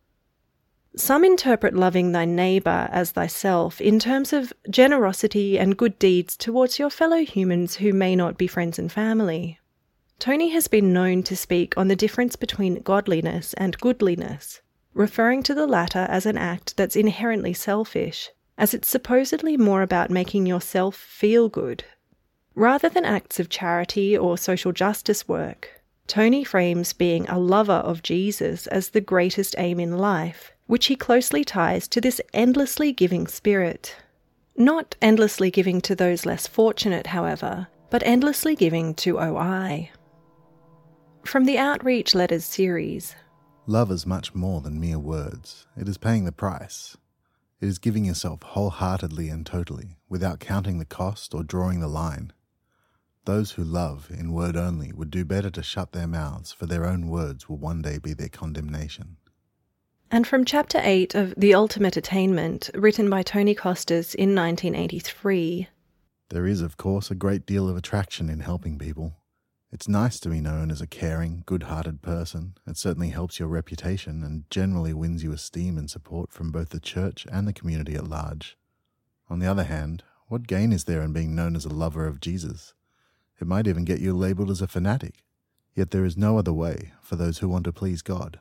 Some interpret loving thy neighbour as thyself in terms of generosity and good deeds towards your fellow humans who may not be friends and family. Tony has been known to speak on the difference between godliness and goodliness, referring to the latter as an act that's inherently selfish, as it's supposedly more about making yourself feel good. Rather than acts of charity or social justice work, Tony frames being a lover of Jesus as the greatest aim in life, which he closely ties to this endlessly giving spirit. Not endlessly giving to those less fortunate, however, but endlessly giving to O I. From the Outreach Letters series, "Love is much more than mere words. It is paying the price. It is giving yourself wholeheartedly and totally, without counting the cost or drawing the line. Those who love in word only would do better to shut their mouths, for their own words will one day be their condemnation." And from Chapter eight of The Ultimate Attainment, written by Tony Costas in nineteen eighty-three. "There is, of course, a great deal of attraction in helping people. It's nice to be known as a caring, good-hearted person. It certainly helps your reputation and generally wins you esteem and support from both the church and the community at large. On the other hand, what gain is there in being known as a lover of Jesus? It might even get you labelled as a fanatic. Yet there is no other way for those who want to please God.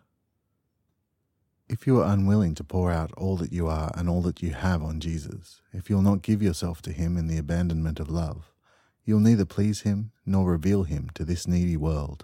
If you are unwilling to pour out all that you are and all that you have on Jesus, if you'll not give yourself to him in the abandonment of love, you'll neither please him nor reveal him to this needy world."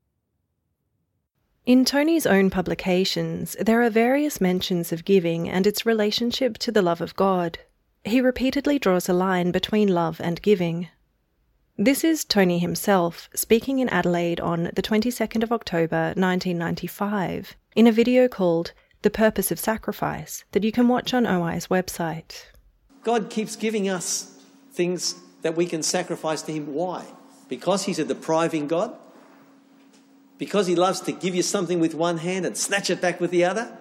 In Tony's own publications, there are various mentions of giving and its relationship to the love of God. He repeatedly draws a line between love and giving. This is Tony himself, speaking in Adelaide on the twenty-second of October nineteen ninety-five, in a video called The Purpose of Sacrifice, that you can watch on O I's website. God keeps giving us things that we can sacrifice to him. Why? Because he's a depriving God? Because he loves to give you something with one hand and snatch it back with the other?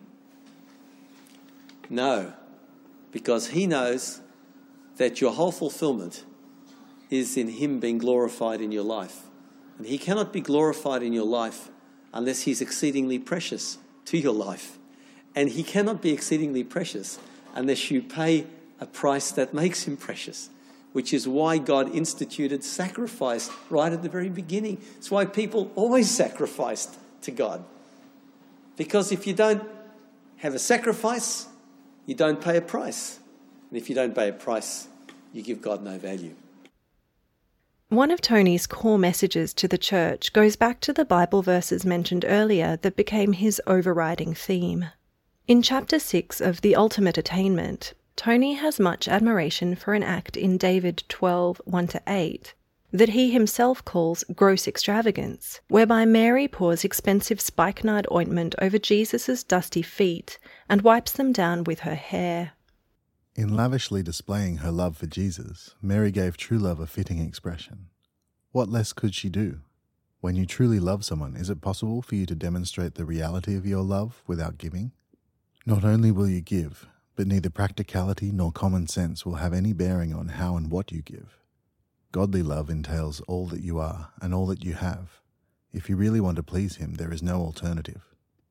No, because he knows that your whole fulfillment is in him being glorified in your life. And he cannot be glorified in your life unless he's exceedingly precious to your life. And he cannot be exceedingly precious unless you pay a price that makes him precious, which is why God instituted sacrifice right at the very beginning. It's why people always sacrificed to God. Because if you don't have a sacrifice, you don't pay a price. And if you don't pay a price, you give God no value. One of Tony's core messages to the church goes back to the Bible verses mentioned earlier that became his overriding theme. In Chapter six of The Ultimate Attainment, Tony has much admiration for an act in David twelve, one to eight, that he himself calls gross extravagance, whereby Mary pours expensive spikenard ointment over Jesus' dusty feet and wipes them down with her hair. In lavishly displaying her love for Jesus, Mary gave true love a fitting expression. What less could she do? When you truly love someone, is it possible for you to demonstrate the reality of your love without giving? Not only will you give, but neither practicality nor common sense will have any bearing on how and what you give. Godly love entails all that you are and all that you have. If you really want to please him, there is no alternative.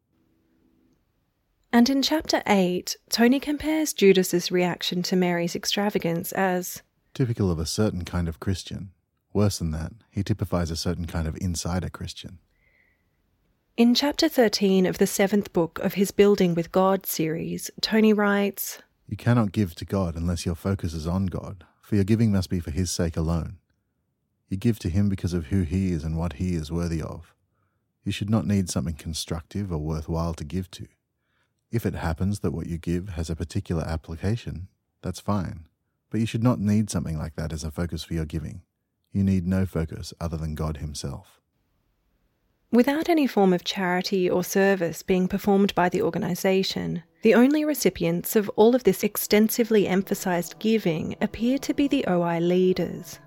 And in chapter eight, Tony compares Judas's reaction to Mary's extravagance as typical of a certain kind of Christian. Worse than that, he typifies a certain kind of insider Christian. In chapter thirteen of the seventh book of his Building with God series, Tony writes, "You cannot give to God unless your focus is on God, for your giving must be for his sake alone. You give to him because of who he is and what he is worthy of. You should not need something constructive or worthwhile to give to. If it happens that what you give has a particular application, that's fine, but you should not need something like that as a focus for your giving. You need no focus other than God himself." Without any form of charity or service being performed by the organisation, the only recipients of all of this extensively emphasised giving appear to be the O I leaders.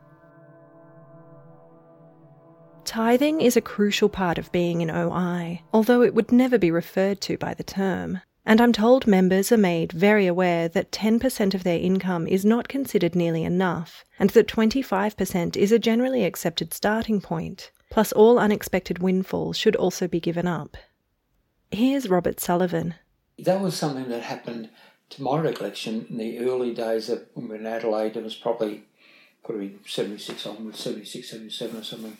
Tithing is a crucial part of being in O I, although it would never be referred to by the term, and I'm told members are made very aware that ten percent of their income is not considered nearly enough, and that twenty-five percent is a generally accepted starting point, plus all unexpected windfalls should also be given up. Here's Robert Sullivan. That was something that happened, to my recollection, in the early days of when we were in Adelaide. It was probably, could have been seventy-six onwards, seventy-six, seventy-seven or something.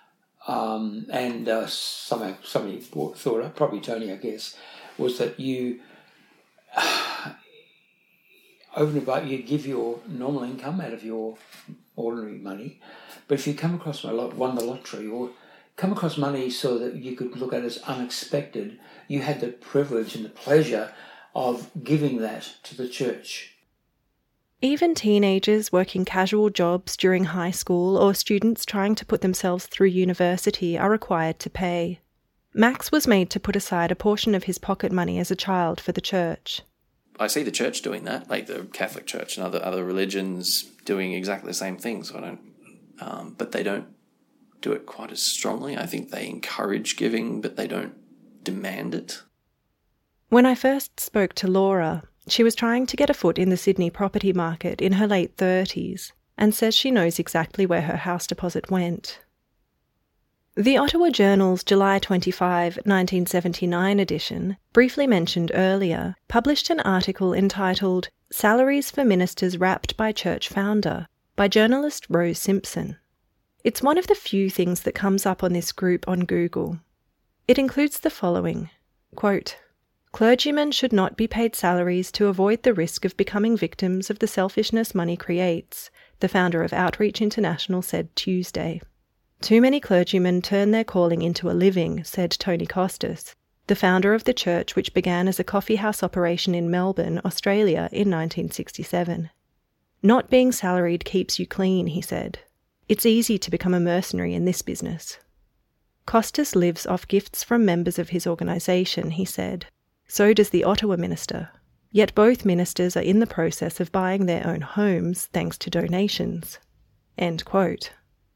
Um, and uh, somehow somebody thought, uh, probably Tony, I guess, was that you, uh, over and above, you give your normal income out of your ordinary money, but if you come across a lot, won the lottery or come across money so that you could look at as unexpected, you had the privilege and the pleasure of giving that to the church. Even teenagers working casual jobs during high school or students trying to put themselves through university are required to pay. Max was made to put aside a portion of his pocket money as a child for the church. I see the church doing that, like the Catholic Church and other other religions doing exactly the same things. So I don't, um, but they don't do it quite as strongly. I think they encourage giving, but they don't demand it. When I first spoke to Laura, she was trying to get a foot in the Sydney property market in her late thirties and says she knows exactly where her house deposit went. The Ottawa Journal's July twenty-fifth, nineteen seventy-nine edition, briefly mentioned earlier, published an article entitled "Salaries for Ministers Wrapped by Church Founder" by journalist Rose Simpson. It's one of the few things that comes up on this group on Google. It includes the following, quote, "Clergymen should not be paid salaries to avoid the risk of becoming victims of the selfishness money creates," the founder of Outreach International said Tuesday. "Too many clergymen turn their calling into a living," said Tony Costas, the founder of the church which began as a coffee house operation in Melbourne, Australia in nineteen sixty-seven. "Not being salaried keeps you clean," he said. "It's easy to become a mercenary in this business." Costas lives off gifts from members of his organisation, he said. So does the Ottawa minister. Yet both ministers are in the process of buying their own homes thanks to donations. End quote.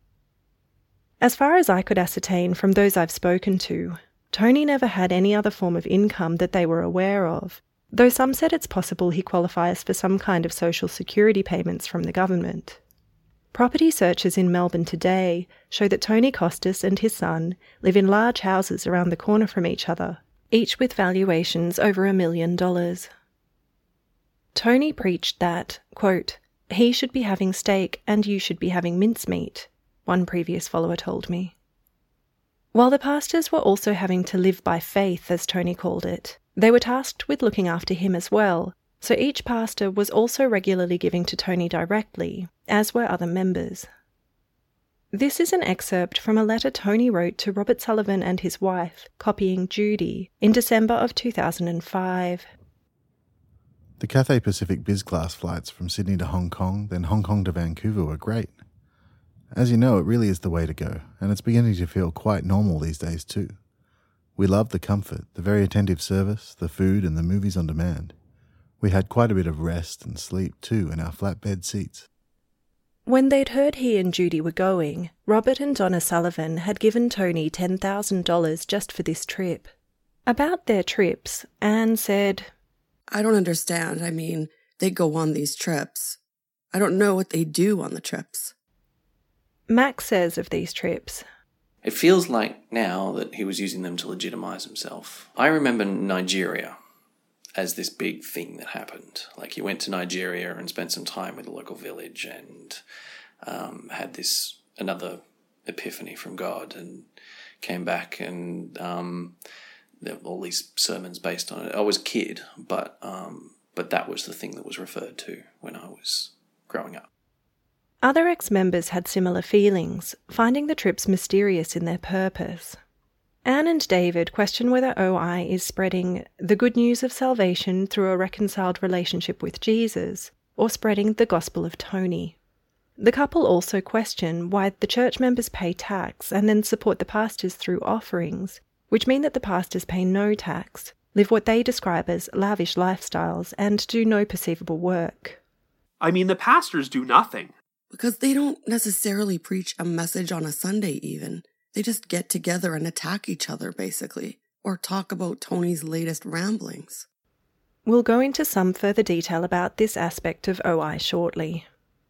As far as I could ascertain from those I've spoken to, Tony never had any other form of income that they were aware of, though some said it's possible he qualifies for some kind of social security payments from the government. Property searches in Melbourne today show that Tony Costas and his son live in large houses around the corner from each other, each with valuations over a million dollars. Tony preached that, quote, "he should be having steak and you should be having mincemeat," one previous follower told me. While the pastors were also having to live by faith, as Tony called it, they were tasked with looking after him as well, so each pastor was also regularly giving to Tony directly, as were other members. This is an excerpt from a letter Tony wrote to Robert Sullivan and his wife, copying Judy, in December of two thousand five. The Cathay Pacific Biz Class flights from Sydney to Hong Kong, then Hong Kong to Vancouver were great. As you know, it really is the way to go, and it's beginning to feel quite normal these days too. We loved the comfort, the very attentive service, the food and the movies on demand. We had quite a bit of rest and sleep too in our flatbed seats. When they'd heard he and Judy were going, Robert and Donna Sullivan had given Tony ten thousand dollars just for this trip. About their trips, Anne said, I don't understand. I mean, they go on these trips. I don't know what they do on the trips. Max says of these trips, it feels like now that he was using them to legitimize himself. I remember Nigeria as this big thing that happened. Like, he went to Nigeria and spent some time with the local village and um, had this another epiphany from God, and came back and um, there were all these sermons based on it. I was a kid, but um, but that was the thing that was referred to when I was growing up. Other ex-members had similar feelings, finding the trips mysterious in their purpose. Anne and David question whether O I is spreading the good news of salvation through a reconciled relationship with Jesus, or spreading the gospel of Tony. The couple also question why the church members pay tax and then support the pastors through offerings, which mean that the pastors pay no tax, live what they describe as lavish lifestyles, and do no perceivable work. I mean, the pastors do nothing. Because they don't necessarily preach a message on a Sunday even. They just get together and attack each other, basically, or talk about Tony's latest ramblings. We'll go into some further detail about this aspect of O I shortly.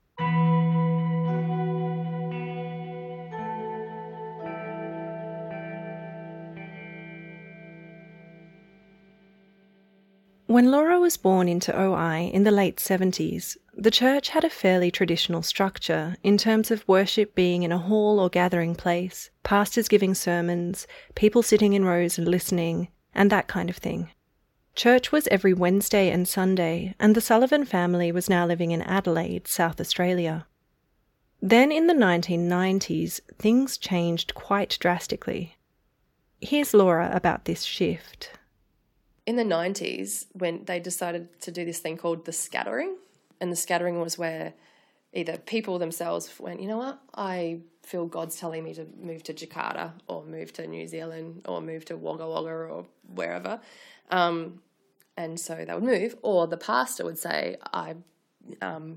When Laura was born into O I in the late seventies, the church had a fairly traditional structure in terms of worship being in a hall or gathering place, pastors giving sermons, people sitting in rows and listening, and that kind of thing. Church was every Wednesday and Sunday, and the Sullivan family was now living in Adelaide, South Australia. Then in the nineteen nineties, things changed quite drastically. Here's Laura about this shift. In the nineties, when they decided to do this thing called the scattering, and the scattering was where either people themselves went, you know what, I feel God's telling me to move to Jakarta or move to New Zealand or move to Wagga Wagga or wherever. Um, and so they would move, or the pastor would say, I, um,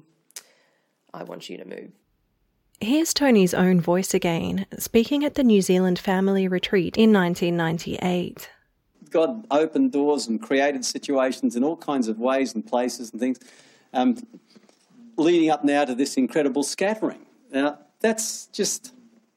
I want you to move. Here's Tony's own voice again, speaking at the New Zealand family retreat in nineteen ninety-eight. God opened doors and created situations in all kinds of ways and places and things, um, leading up now to this incredible scattering. Now, that's just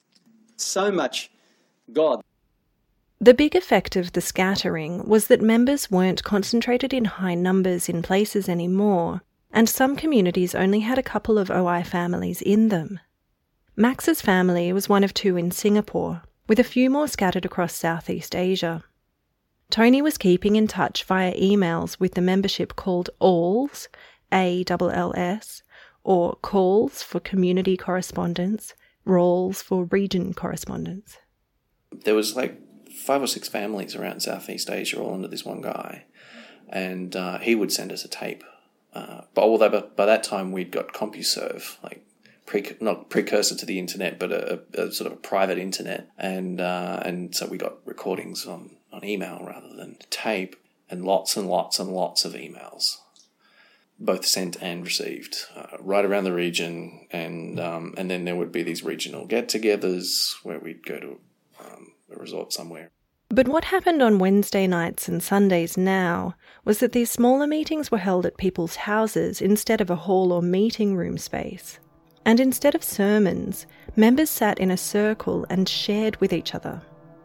so much God. The big effect of the scattering was that members weren't concentrated in high numbers in places anymore, and some communities only had a couple of O I families in them. Max's family was one of two in Singapore, with a few more scattered across Southeast Asia. Tony was keeping in touch via emails with the membership called ALLS, A L L S, or Calls for Community Correspondence, RALS for Region Correspondence. There was like five or six families around Southeast Asia all under this one guy, and uh, he would send us a tape. Uh, but although by, by that time we'd got CompuServe, like pre, not precursor to the internet, but a, a sort of a private internet, and uh, and so we got recordings on. on email rather than tape, and lots and lots and lots of emails, both sent and received, uh, right around the region, and um, and then there would be these regional get-togethers where we'd go to um, a resort somewhere. But what happened on Wednesday nights and Sundays now was that these smaller meetings were held at people's houses instead of a hall or meeting room space. And instead of sermons, members sat in a circle and shared with each other.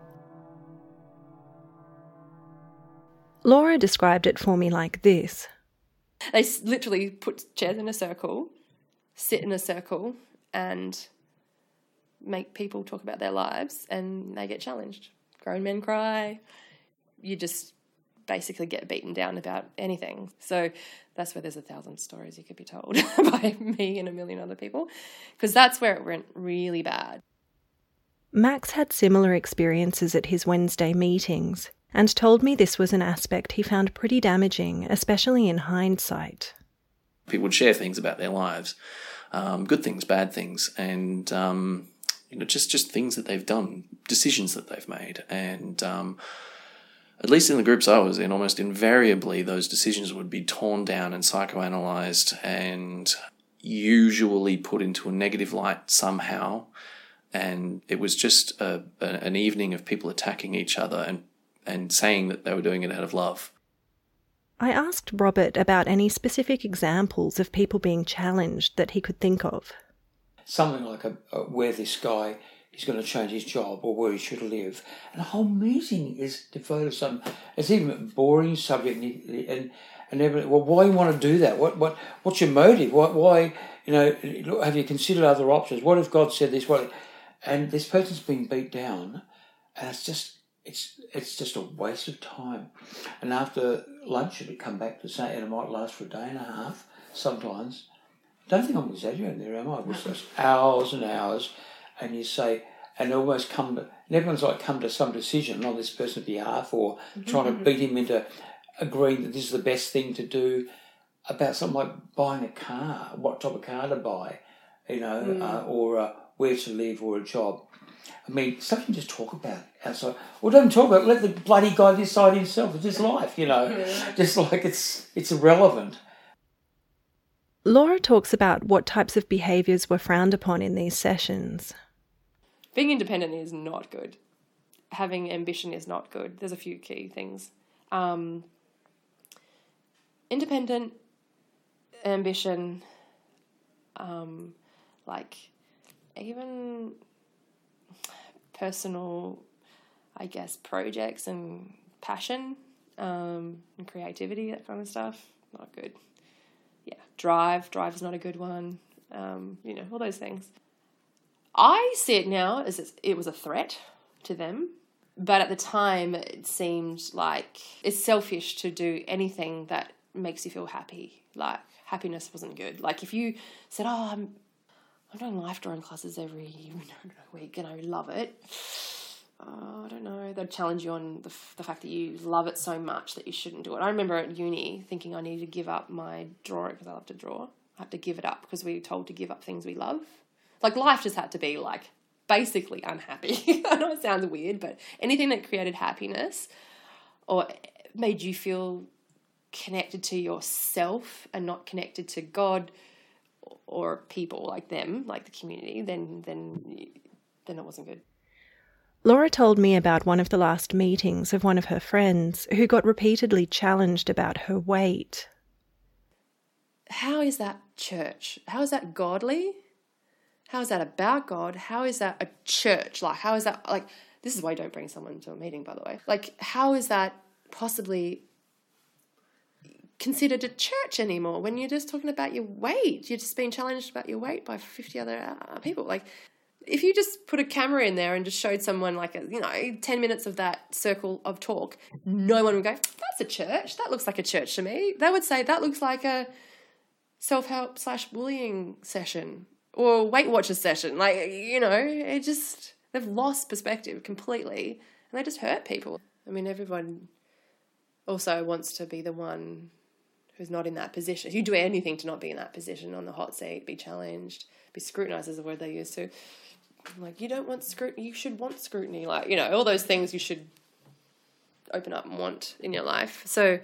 Laura described it for me like this. They literally put chairs in a circle, sit in a circle, and make people talk about their lives, and they get challenged. Grown men cry. You just basically get beaten down about anything. So that's where there's a thousand stories you could be told by me and a million other people, because that's where it went really bad. Max had similar experiences at his Wednesday meetings, and told me this was an aspect he found pretty damaging, especially in hindsight. People would share things about their lives, um, good things, bad things, and um, you know, just, just things that they've done, decisions that they've made. And um, at least in the groups I was in, almost invariably those decisions would be torn down and psychoanalyzed and usually put into a negative light somehow. And it was just a, a, an evening of people attacking each other and and saying that they were doing it out of love. I asked Robert about any specific examples of people being challenged that he could think of. Something like a, a, where this guy is going to change his job or where he should live. And the whole meeting is devoted to some, it's even a boring subject. And, and, and everybody, well, why you want to do that? What, what, what's your motive? Why, why, you know, have you considered other options? What if God said this? What? And this person's been beat down, and it's just, It's it's just a waste of time. And after lunch, it'd come back to say, and it might last for a day and a half sometimes. Don't think I'm exaggerating there, am I? It was just hours and hours, and you say, and almost come to, and everyone's like come to some decision on this person's behalf, or mm-hmm. trying to beat him into agreeing that this is the best thing to do about something like buying a car, what type of car to buy, you know, mm. uh, or uh, where to live, or a job. I mean, something to just talk about outside. Or don't talk about it, let the bloody guy decide himself. It's his life, you know. Yeah. Just like it's it's irrelevant. Laura talks about what types of behaviours were frowned upon in these sessions. Being independent is not good. Having ambition is not good. There's a few key things. Um, independent, ambition, um, like even personal, I guess, projects and passion um, and creativity, that kind of stuff, not good. Yeah, drive, drive is not a good one, um, you know, all those things. I see it now as it's, it was a threat to them, but at the time it seemed like it's selfish to do anything that makes you feel happy. Like, happiness wasn't good. Like, if you said, oh, I'm I'm doing life drawing classes every week and I love it. Oh, I don't know. They'd challenge you on the, the fact that you love it so much that you shouldn't do it. I remember at uni thinking I needed to give up my drawing because I love to draw. I had to give it up because we were told to give up things we love. Like, life just had to be, like, basically unhappy. I know it sounds weird, but anything that created happiness or made you feel connected to yourself and not connected to God or people like them, like the community, then then then it wasn't good. Laura told me about one of the last meetings of one of her friends who got repeatedly challenged about her weight. How is that church? How is that godly? How is that about God? How is that a church? Like, how is that, like, this is why you don't bring someone to a meeting, by the way. Like, how is that possibly considered a church anymore when you're just talking about your weight? You're just being challenged about your weight by fifty other uh, people. Like, if you just put a camera in there and just showed someone like, a, you know, ten minutes of that circle of talk, no one would go, that's a church. That looks like a church to me. They would say, that looks like a self-help slash bullying session or Weight Watchers session. Like, you know, it just, they've lost perspective completely and they just hurt people. I mean, everyone also wants to be the one who's not in that position. You do anything to not be in that position, on the hot seat, be challenged, be scrutinised is the word they use to. Like, you don't want scrutiny, you should want scrutiny. Like, you know, all those things you should open up and want in your life. So,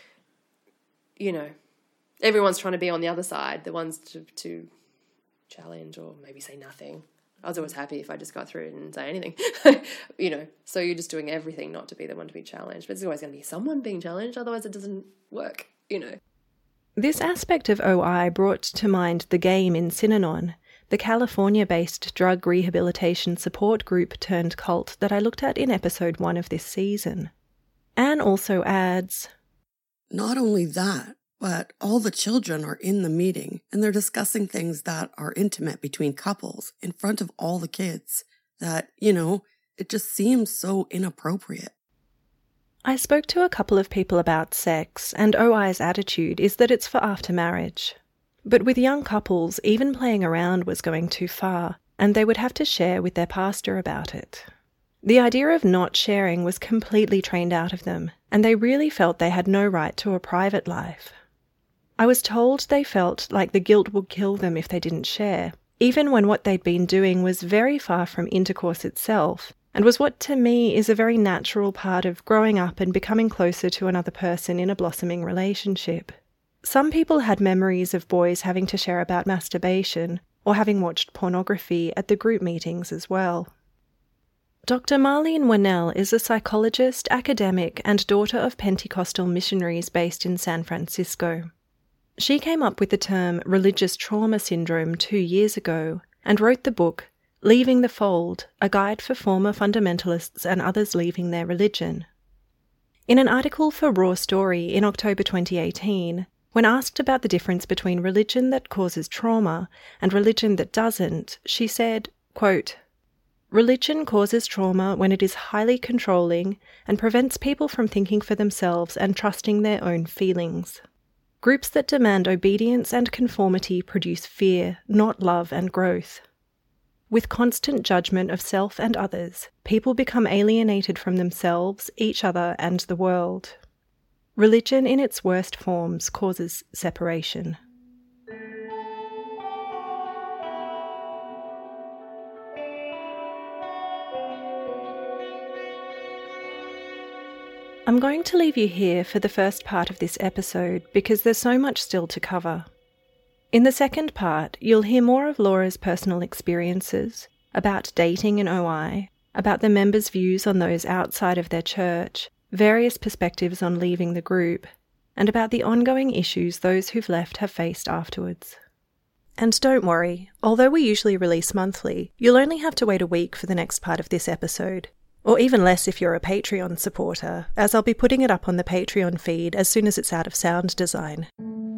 you know, everyone's trying to be on the other side, the ones to, to challenge or maybe say nothing. I was always happy if I just got through it and didn't say anything, you know. So you're just doing everything not to be the one to be challenged. But there's always going to be someone being challenged, otherwise it doesn't work, you know. This aspect of O I brought to mind The Game in Synanon, the California-based drug rehabilitation support group turned cult that I looked at in episode one of this season. Anne also adds, not only that, but all the children are in the meeting and they're discussing things that are intimate between couples in front of all the kids that, you know, it just seems so inappropriate. I spoke to a couple of people about sex, and O I's attitude is that it's for after marriage. But with young couples, even playing around was going too far, and they would have to share with their pastor about it. The idea of not sharing was completely trained out of them, and they really felt they had no right to a private life. I was told they felt like the guilt would kill them if they didn't share, even when what they'd been doing was very far from intercourse itself, and was what to me is a very natural part of growing up and becoming closer to another person in a blossoming relationship. Some people had memories of boys having to share about masturbation or having watched pornography at the group meetings as well. Doctor Marlene Winnell is a psychologist, academic, and daughter of Pentecostal missionaries based in San Francisco. She came up with the term religious trauma syndrome two years ago and wrote the book Leaving the Fold, a guide for former fundamentalists and others leaving their religion. In an article for Raw Story in October twenty eighteen, when asked about the difference between religion that causes trauma and religion that doesn't, she said, quote, "Religion causes trauma when it is highly controlling and prevents people from thinking for themselves and trusting their own feelings. Groups that demand obedience and conformity produce fear, not love and growth. With constant judgment of self and others, people become alienated from themselves, each other, and the world. Religion in its worst forms causes separation." I'm going to leave you here for the first part of this episode because there's so much still to cover. In the second part, you'll hear more of Laura's personal experiences, about dating in O I, about the members' views on those outside of their church, various perspectives on leaving the group, and about the ongoing issues those who've left have faced afterwards. And don't worry, although we usually release monthly, you'll only have to wait a week for the next part of this episode. Or even less if you're a Patreon supporter, as I'll be putting it up on the Patreon feed as soon as it's out of sound design.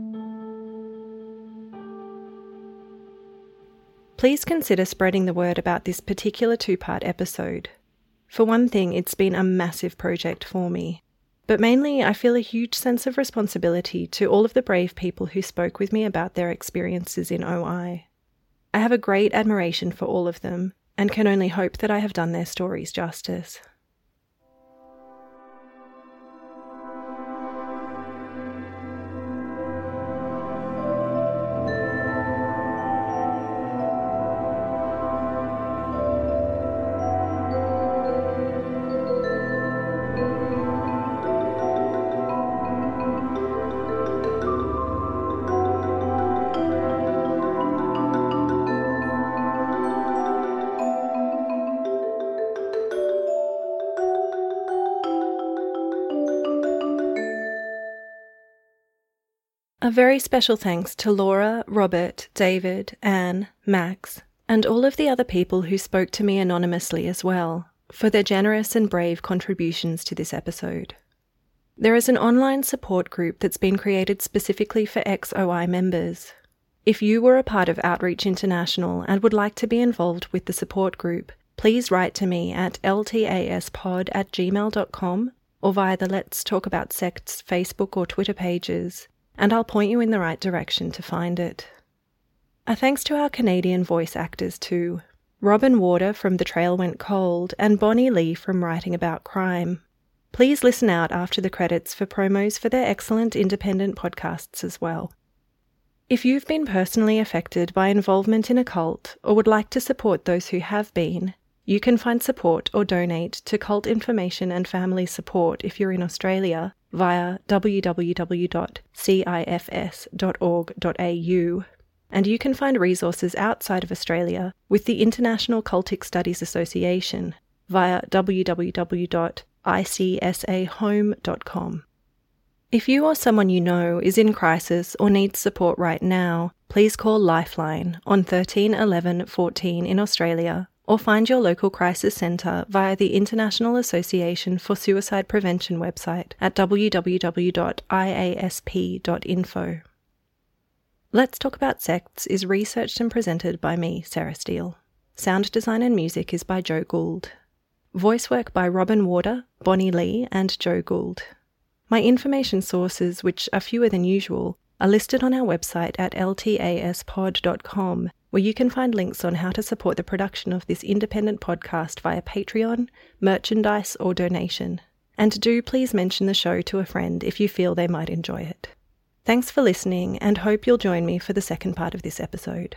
Please consider spreading the word about this particular two-part episode. For one thing, it's been a massive project for me. But mainly, I feel a huge sense of responsibility to all of the brave people who spoke with me about their experiences in O I. I have a great admiration for all of them, and can only hope that I have done their stories justice. A very special thanks to Laura, Robert, David, Anne, Max, and all of the other people who spoke to me anonymously as well, for their generous and brave contributions to this episode. There is an online support group that's been created specifically for ex-O I members. If you were a part of Outreach International and would like to be involved with the support group, please write to me at l t a s pod at gmail dot com or via the Let's Talk About Sects Facebook or Twitter pages, and I'll point you in the right direction to find it. A thanks to our Canadian voice actors too, Robin Warder from The Trail Went Cold and Bonnie Lee from Writing About Crime. Please listen out after the credits for promos for their excellent independent podcasts as well. If you've been personally affected by involvement in a cult or would like to support those who have been, you can find support or donate to Cult Information and Family Support if you're in Australia via w w w dot c i f s dot org dot a u, and you can find resources outside of Australia with the International Cultic Studies Association via w w w dot i c s a home dot com. If you or someone you know is in crisis or needs support right now, please call Lifeline on thirteen eleven fourteen in Australia, or find your local crisis centre via the International Association for Suicide Prevention website at w w w dot i a s p dot info. Let's Talk About Sects is researched and presented by me, Sarah Steele. Sound design and music is by Joe Gould. Voice work by Robin Warder, Bonnie Lee, and Joe Gould. My information sources, which are fewer than usual, are listed on our website at l t a s pod dot com, where you can find links on how to support the production of this independent podcast via Patreon, merchandise, or donation. And do please mention the show to a friend if you feel they might enjoy it. Thanks for listening, and hope you'll join me for the second part of this episode.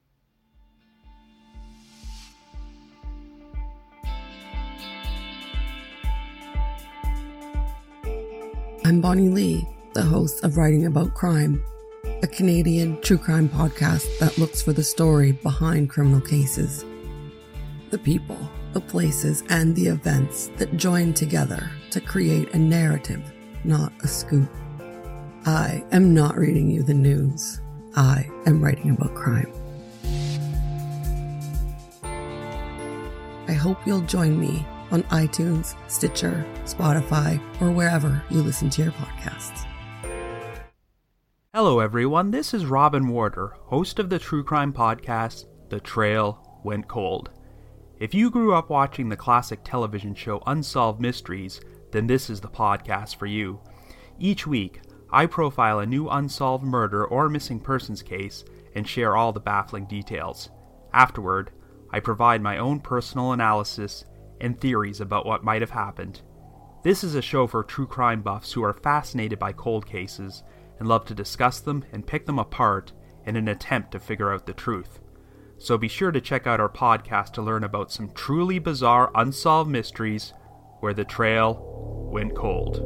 I'm Bonnie Lee, the host of Writing About Crime, a Canadian true crime podcast that looks for the story behind criminal cases. The people. the places, and the events that join together to create a narrative, not a scoop. I am not reading you the news. I am writing about crime. I hope you'll join me on iTunes, Stitcher, Spotify, or wherever you listen to your podcasts. Hello everyone, this is Robin Warder, host of the true crime podcast, The Trail Went Cold. If you grew up watching the classic television show Unsolved Mysteries, then this is the podcast for you. Each week, I profile a new unsolved murder or missing persons case and share all the baffling details. Afterward, I provide my own personal analysis and theories about what might have happened. This is a show for true crime buffs who are fascinated by cold cases and love to discuss them and pick them apart in an attempt to figure out the truth. So be sure to check out our podcast to learn about some truly bizarre unsolved mysteries where the trail went cold.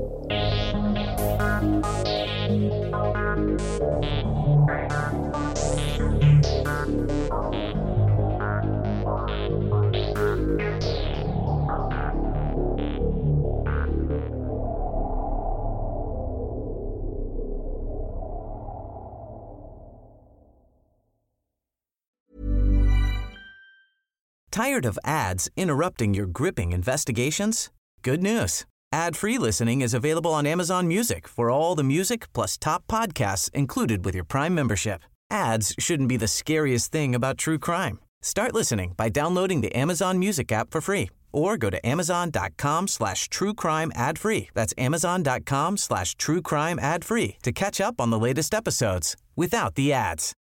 Tired of ads interrupting your gripping investigations? Good news. Ad-free listening is available on Amazon Music for all the music plus top podcasts included with your Prime membership. Ads shouldn't be the scariest thing about true crime. Start listening by downloading the Amazon Music app for free or go to amazon.com slash true crime ad free. That's amazon.com slash true crime ad free to catch up on the latest episodes without the ads.